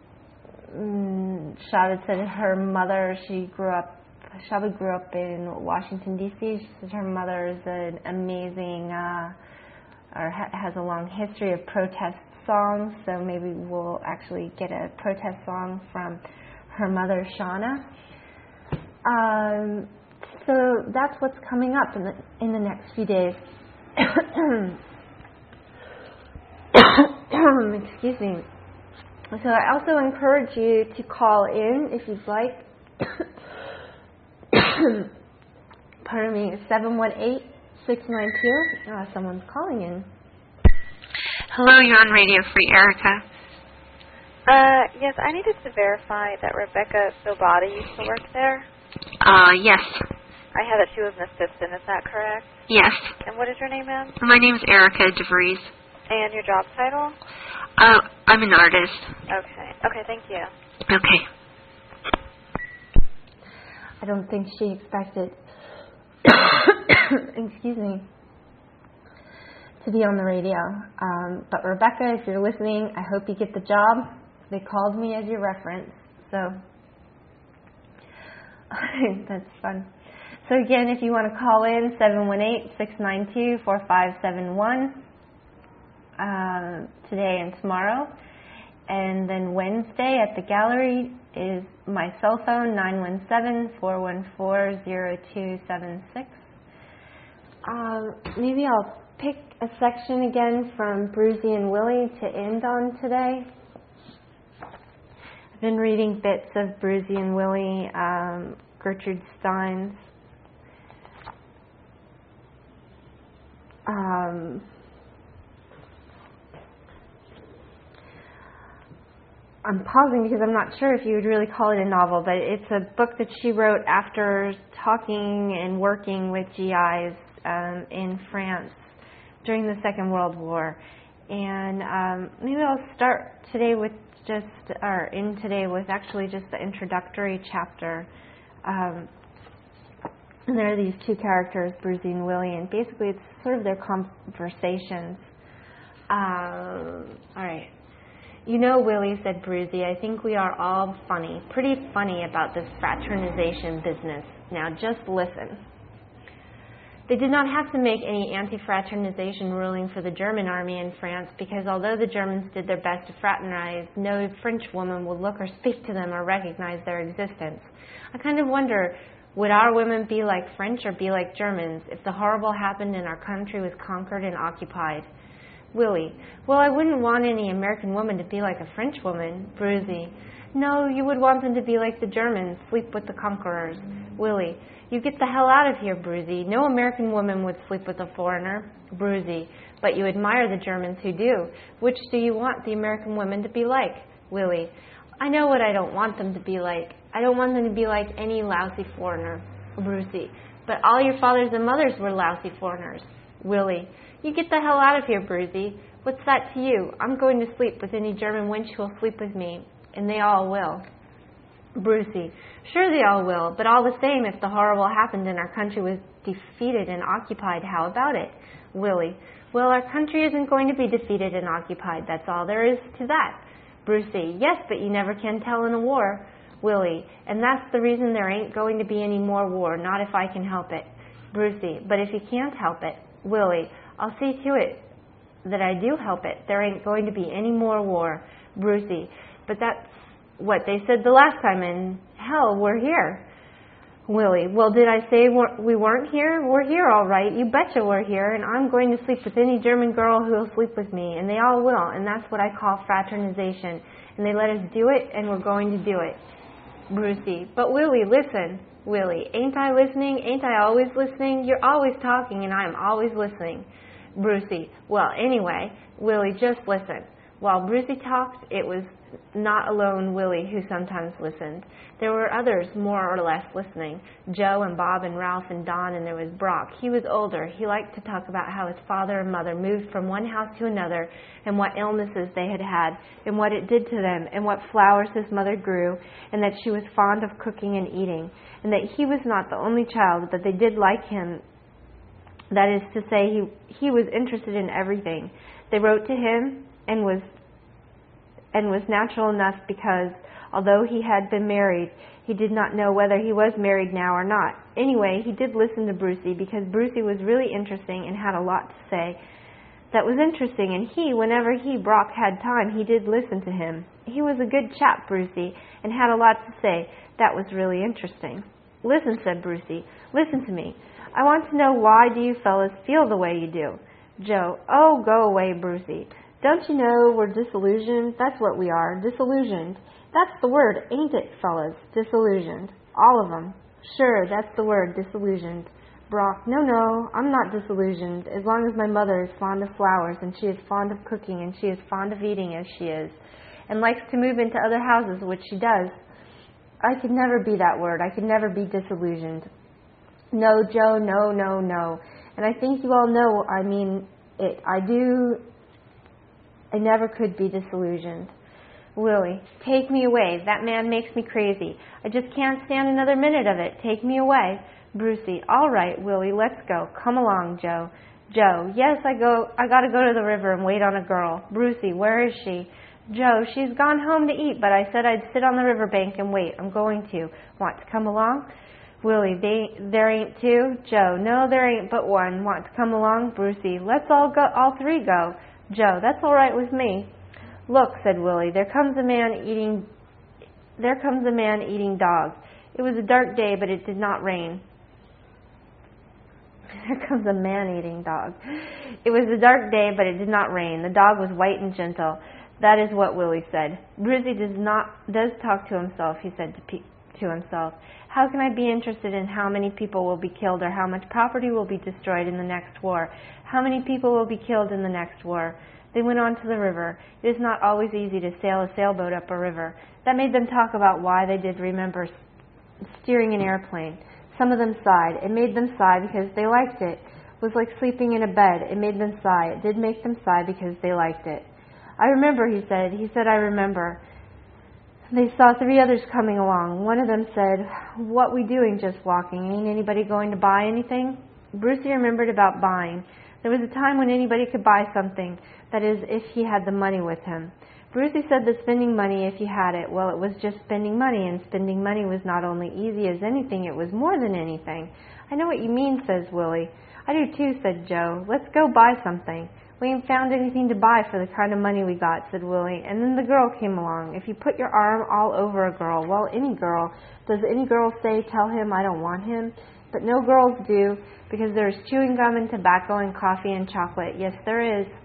Shabbat said her mother, she grew up, Shabbat grew up in Washington, D C She said her mother is an amazing, uh, or ha- has a long history of protest songs, so maybe we'll actually get a protest song from her mother, Shauna. Um, so that's what's coming up in the, in the next few days. Excuse me. So I also encourage you to call in if you'd like. Pardon me, seven one eight, six nine two. Oh, someone's calling in. Hello, you're on Radio Free, Erica. Uh, yes, I needed to verify that Rebecca Bilbati used to work there. Uh, yes. I had that she was an assistant, is that correct? Yes. And what is your name, ma'am? My name's Erica DeVries. And your job title? Uh, I'm an artist. Okay. Okay, thank you. Okay. I don't think she expected, excuse me, to be on the radio. Um, but Rebecca, if you're listening, I hope you get the job. They called me as your reference, so that's fun. So again, if you want to call in, seven one eight, six nine two, four five seven one. Um, today and tomorrow, and then Wednesday at the gallery is my cell phone, nine one seven, four one four, zero two seven six. Um, maybe I'll pick a section again from Bruzy and Willie to end on today. I've been reading bits of Bruzy and Willie, um, Gertrude Stein's um, I'm pausing because I'm not sure if you would really call it a novel, but it's a book that she wrote after talking and working with G Is um, in France during the Second World War. And um, maybe I'll start today with just, or in today with actually just the introductory chapter. Um, and there are these two characters, Bruzy and Willie, and basically it's sort of their conversations. Um, all right. You know, Willie, said Bruzy, I think we are all funny, pretty funny about this fraternization business. Now just listen. They did not have to make any anti-fraternization ruling for the German army in France because although the Germans did their best to fraternize, no French woman would look or speak to them or recognize their existence. I kind of wonder, would our women be like French or be like Germans if the horrible happened and our country was conquered and occupied? Willie, well, I wouldn't want any American woman to be like a French woman. Bruzy, no, you would want them to be like the Germans, sleep with the conquerors. Willie, you get the hell out of here, Bruzy. No American woman would sleep with a foreigner. Bruzy, but you admire the Germans who do. Which do you want the American women to be like? Willie, I know what I don't want them to be like. I don't want them to be like any lousy foreigner. Bruzy, but all your fathers and mothers were lousy foreigners. Willie, you get the hell out of here, Bruzy. What's that to you? I'm going to sleep with any German wench who will sleep with me, and they all will. Bruzy, sure they all will, but all the same, if the horrible happened and our country was defeated and occupied, how about it? Willie, well, our country isn't going to be defeated and occupied. That's all there is to that. Bruzy, yes, but you never can tell in a war. Willie, and that's the reason there ain't going to be any more war, not if I can help it. Bruzy, but if you can't help it. Willie, I'll see to it that I do help it. There ain't going to be any more war, Brucey. But that's what they said the last time, and hell, we're here. Willie, well, did I say we weren't here? We're here all right. You betcha we're here, and I'm going to sleep with any German girl who will sleep with me, and they all will, and that's what I call fraternization. And they let us do it, and we're going to do it. Brucey, but Willie, listen. Willie, ain't I listening? Ain't I always listening? You're always talking, and I'm always listening. Brucey, well, anyway, Willie, just listen. While Brucey talked, it was not alone Willie who sometimes listened. There were others more or less listening, Joe and Bob and Ralph and Don, and there was Brock. He was older. He liked to talk about how his father and mother moved from one house to another, and what illnesses they had had, and what it did to them, and what flowers his mother grew, and that she was fond of cooking and eating, and that he was not the only child, but they did like him. That is to say, he, he was interested in everything. They wrote to him and was and was natural enough because, although he had been married, he did not know whether he was married now or not. Anyway, he did listen to Brucey because Brucey was really interesting and had a lot to say that was interesting, and he, whenever he, Brock, had time, he did listen to him. He was a good chap, Brucey, and had a lot to say that was really interesting. Listen, said Brucey, listen to me. I want to know, why do you fellas feel the way you do? Joe, oh, go away, Brucey. Don't you know we're disillusioned? That's what we are, disillusioned. That's the word, ain't it, fellas? Disillusioned. All of them. Sure, that's the word, disillusioned. Brock, no, no, I'm not disillusioned, as long as my mother is fond of flowers, and she is fond of cooking, and she is fond of eating as she is, and likes to move into other houses, which she does. I could never be that word. I could never be disillusioned. No, Joe, no, no, no. And I think you all know, I mean it. I do... I never could be disillusioned. Willie, take me away. That man makes me crazy. I just can't stand another minute of it. Take me away. Brucey, all right, Willie, let's go. Come along, Joe. Joe, yes, I go. I got to go to the river and wait on a girl. Brucey, where is she? Joe, she's gone home to eat, but I said I'd sit on the riverbank and wait. I'm going to. Want to come along? Willie, they, there ain't two? Joe, no, there ain't but one. Want to come along? Brucey, let's all go. All three go. Joe, that's all right with me. Look, said Willie, there comes a man eating there comes a man eating dog. It was a dark day, but it did not rain. There comes a man eating dog. It was a dark day, but it did not rain. The dog was white and gentle. That is what Willie said. Brucey does not does talk to himself, he said to, pe- to himself. How can I be interested in how many people will be killed or how much property will be destroyed in the next war? How many people will be killed in the next war? They went on to the river. It is not always easy to sail a sailboat up a river. That made them talk about why they did remember steering an airplane. Some of them sighed. It made them sigh because they liked it. It was like sleeping in a bed. It made them sigh. It did make them sigh because they liked it. I remember, he said. He said, I remember. They saw three others coming along. One of them said, what we doing just walking? Ain't anybody going to buy anything? Brucey remembered about buying. There was a time when anybody could buy something, that is, if he had the money with him. Brucey said that spending money if you had it, well, it was just spending money, and spending money was not only easy as anything, it was more than anything. I know what you mean, says Willie. I do too, said Joe. Let's go buy something. We ain't found anything to buy for the kind of money we got, said Willie. And then the girl came along. If you put your arm all over a girl, well, any girl, does any girl say, tell him I don't want him? But no girls do, because there's chewing gum and tobacco and coffee and chocolate. Yes, there is.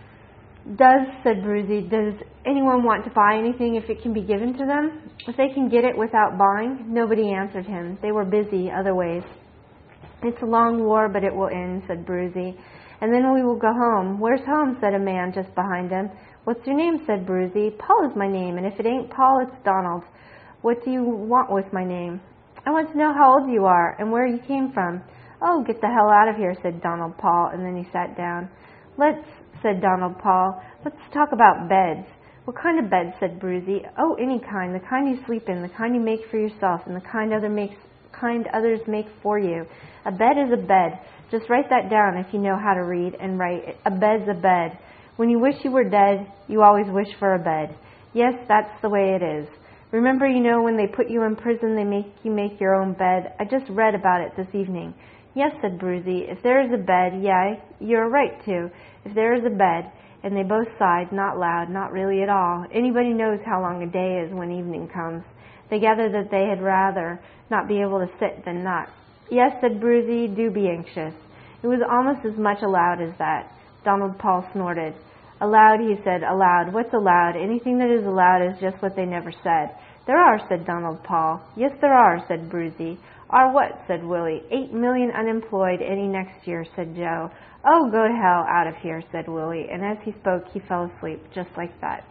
Does, said Brucey, does anyone want to buy anything if it can be given to them? If they can get it without buying? Nobody answered him. They were busy other ways. It's a long war, but it will end, said Brucey. And then we will go home. Where's home? Said a man just behind him. What's your name? Said Brucey. Paul is my name, and if it ain't Paul, it's Donald. What do you want with my name? I want to know how old you are and where you came from. Oh, get the hell out of here, said Donald Paul, and then he sat down. Let's, said Donald Paul, let's talk about beds. What kind of beds? Said Brucey. Oh, any kind, the kind you sleep in, the kind you make for yourself, and the kind other makes, kind others make for you. A bed is a bed. Just write that down if you know how to read and write. A bed's a bed. When you wish you were dead, you always wish for a bed. Yes, that's the way it is. Remember, you know, when they put you in prison, they make you make your own bed. I just read about it this evening. Yes, said Bruzy. If there is a bed, yeah, you're right too. If there is a bed. And they both sighed, not loud, not really at all. Anybody knows how long a day is when evening comes. They gathered that they had rather not be able to sit than not. Yes, said Bruzy, do be anxious. It was almost as much aloud as that. Donald Paul snorted. Aloud, he said, aloud. What's aloud? Anything that is aloud is just what they never said. There are, said Donald Paul. Yes, there are, said Bruzy. Are what? Said Willie. Eight million unemployed any next year, said Joe. Oh, go to hell out of here, said Willie. And as he spoke, he fell asleep, just like that.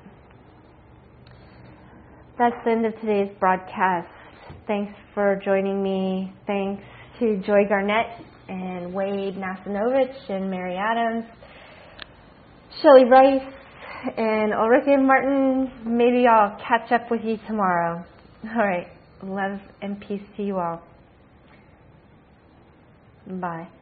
That's the end of today's broadcast. Thanks for joining me. Thanks to Joy Garnett and Wade Nasinovich and Mary Adams, Shelley Rice, and Ulrika Martin. Maybe I'll catch up with you tomorrow. All right. Love and peace to you all. Bye.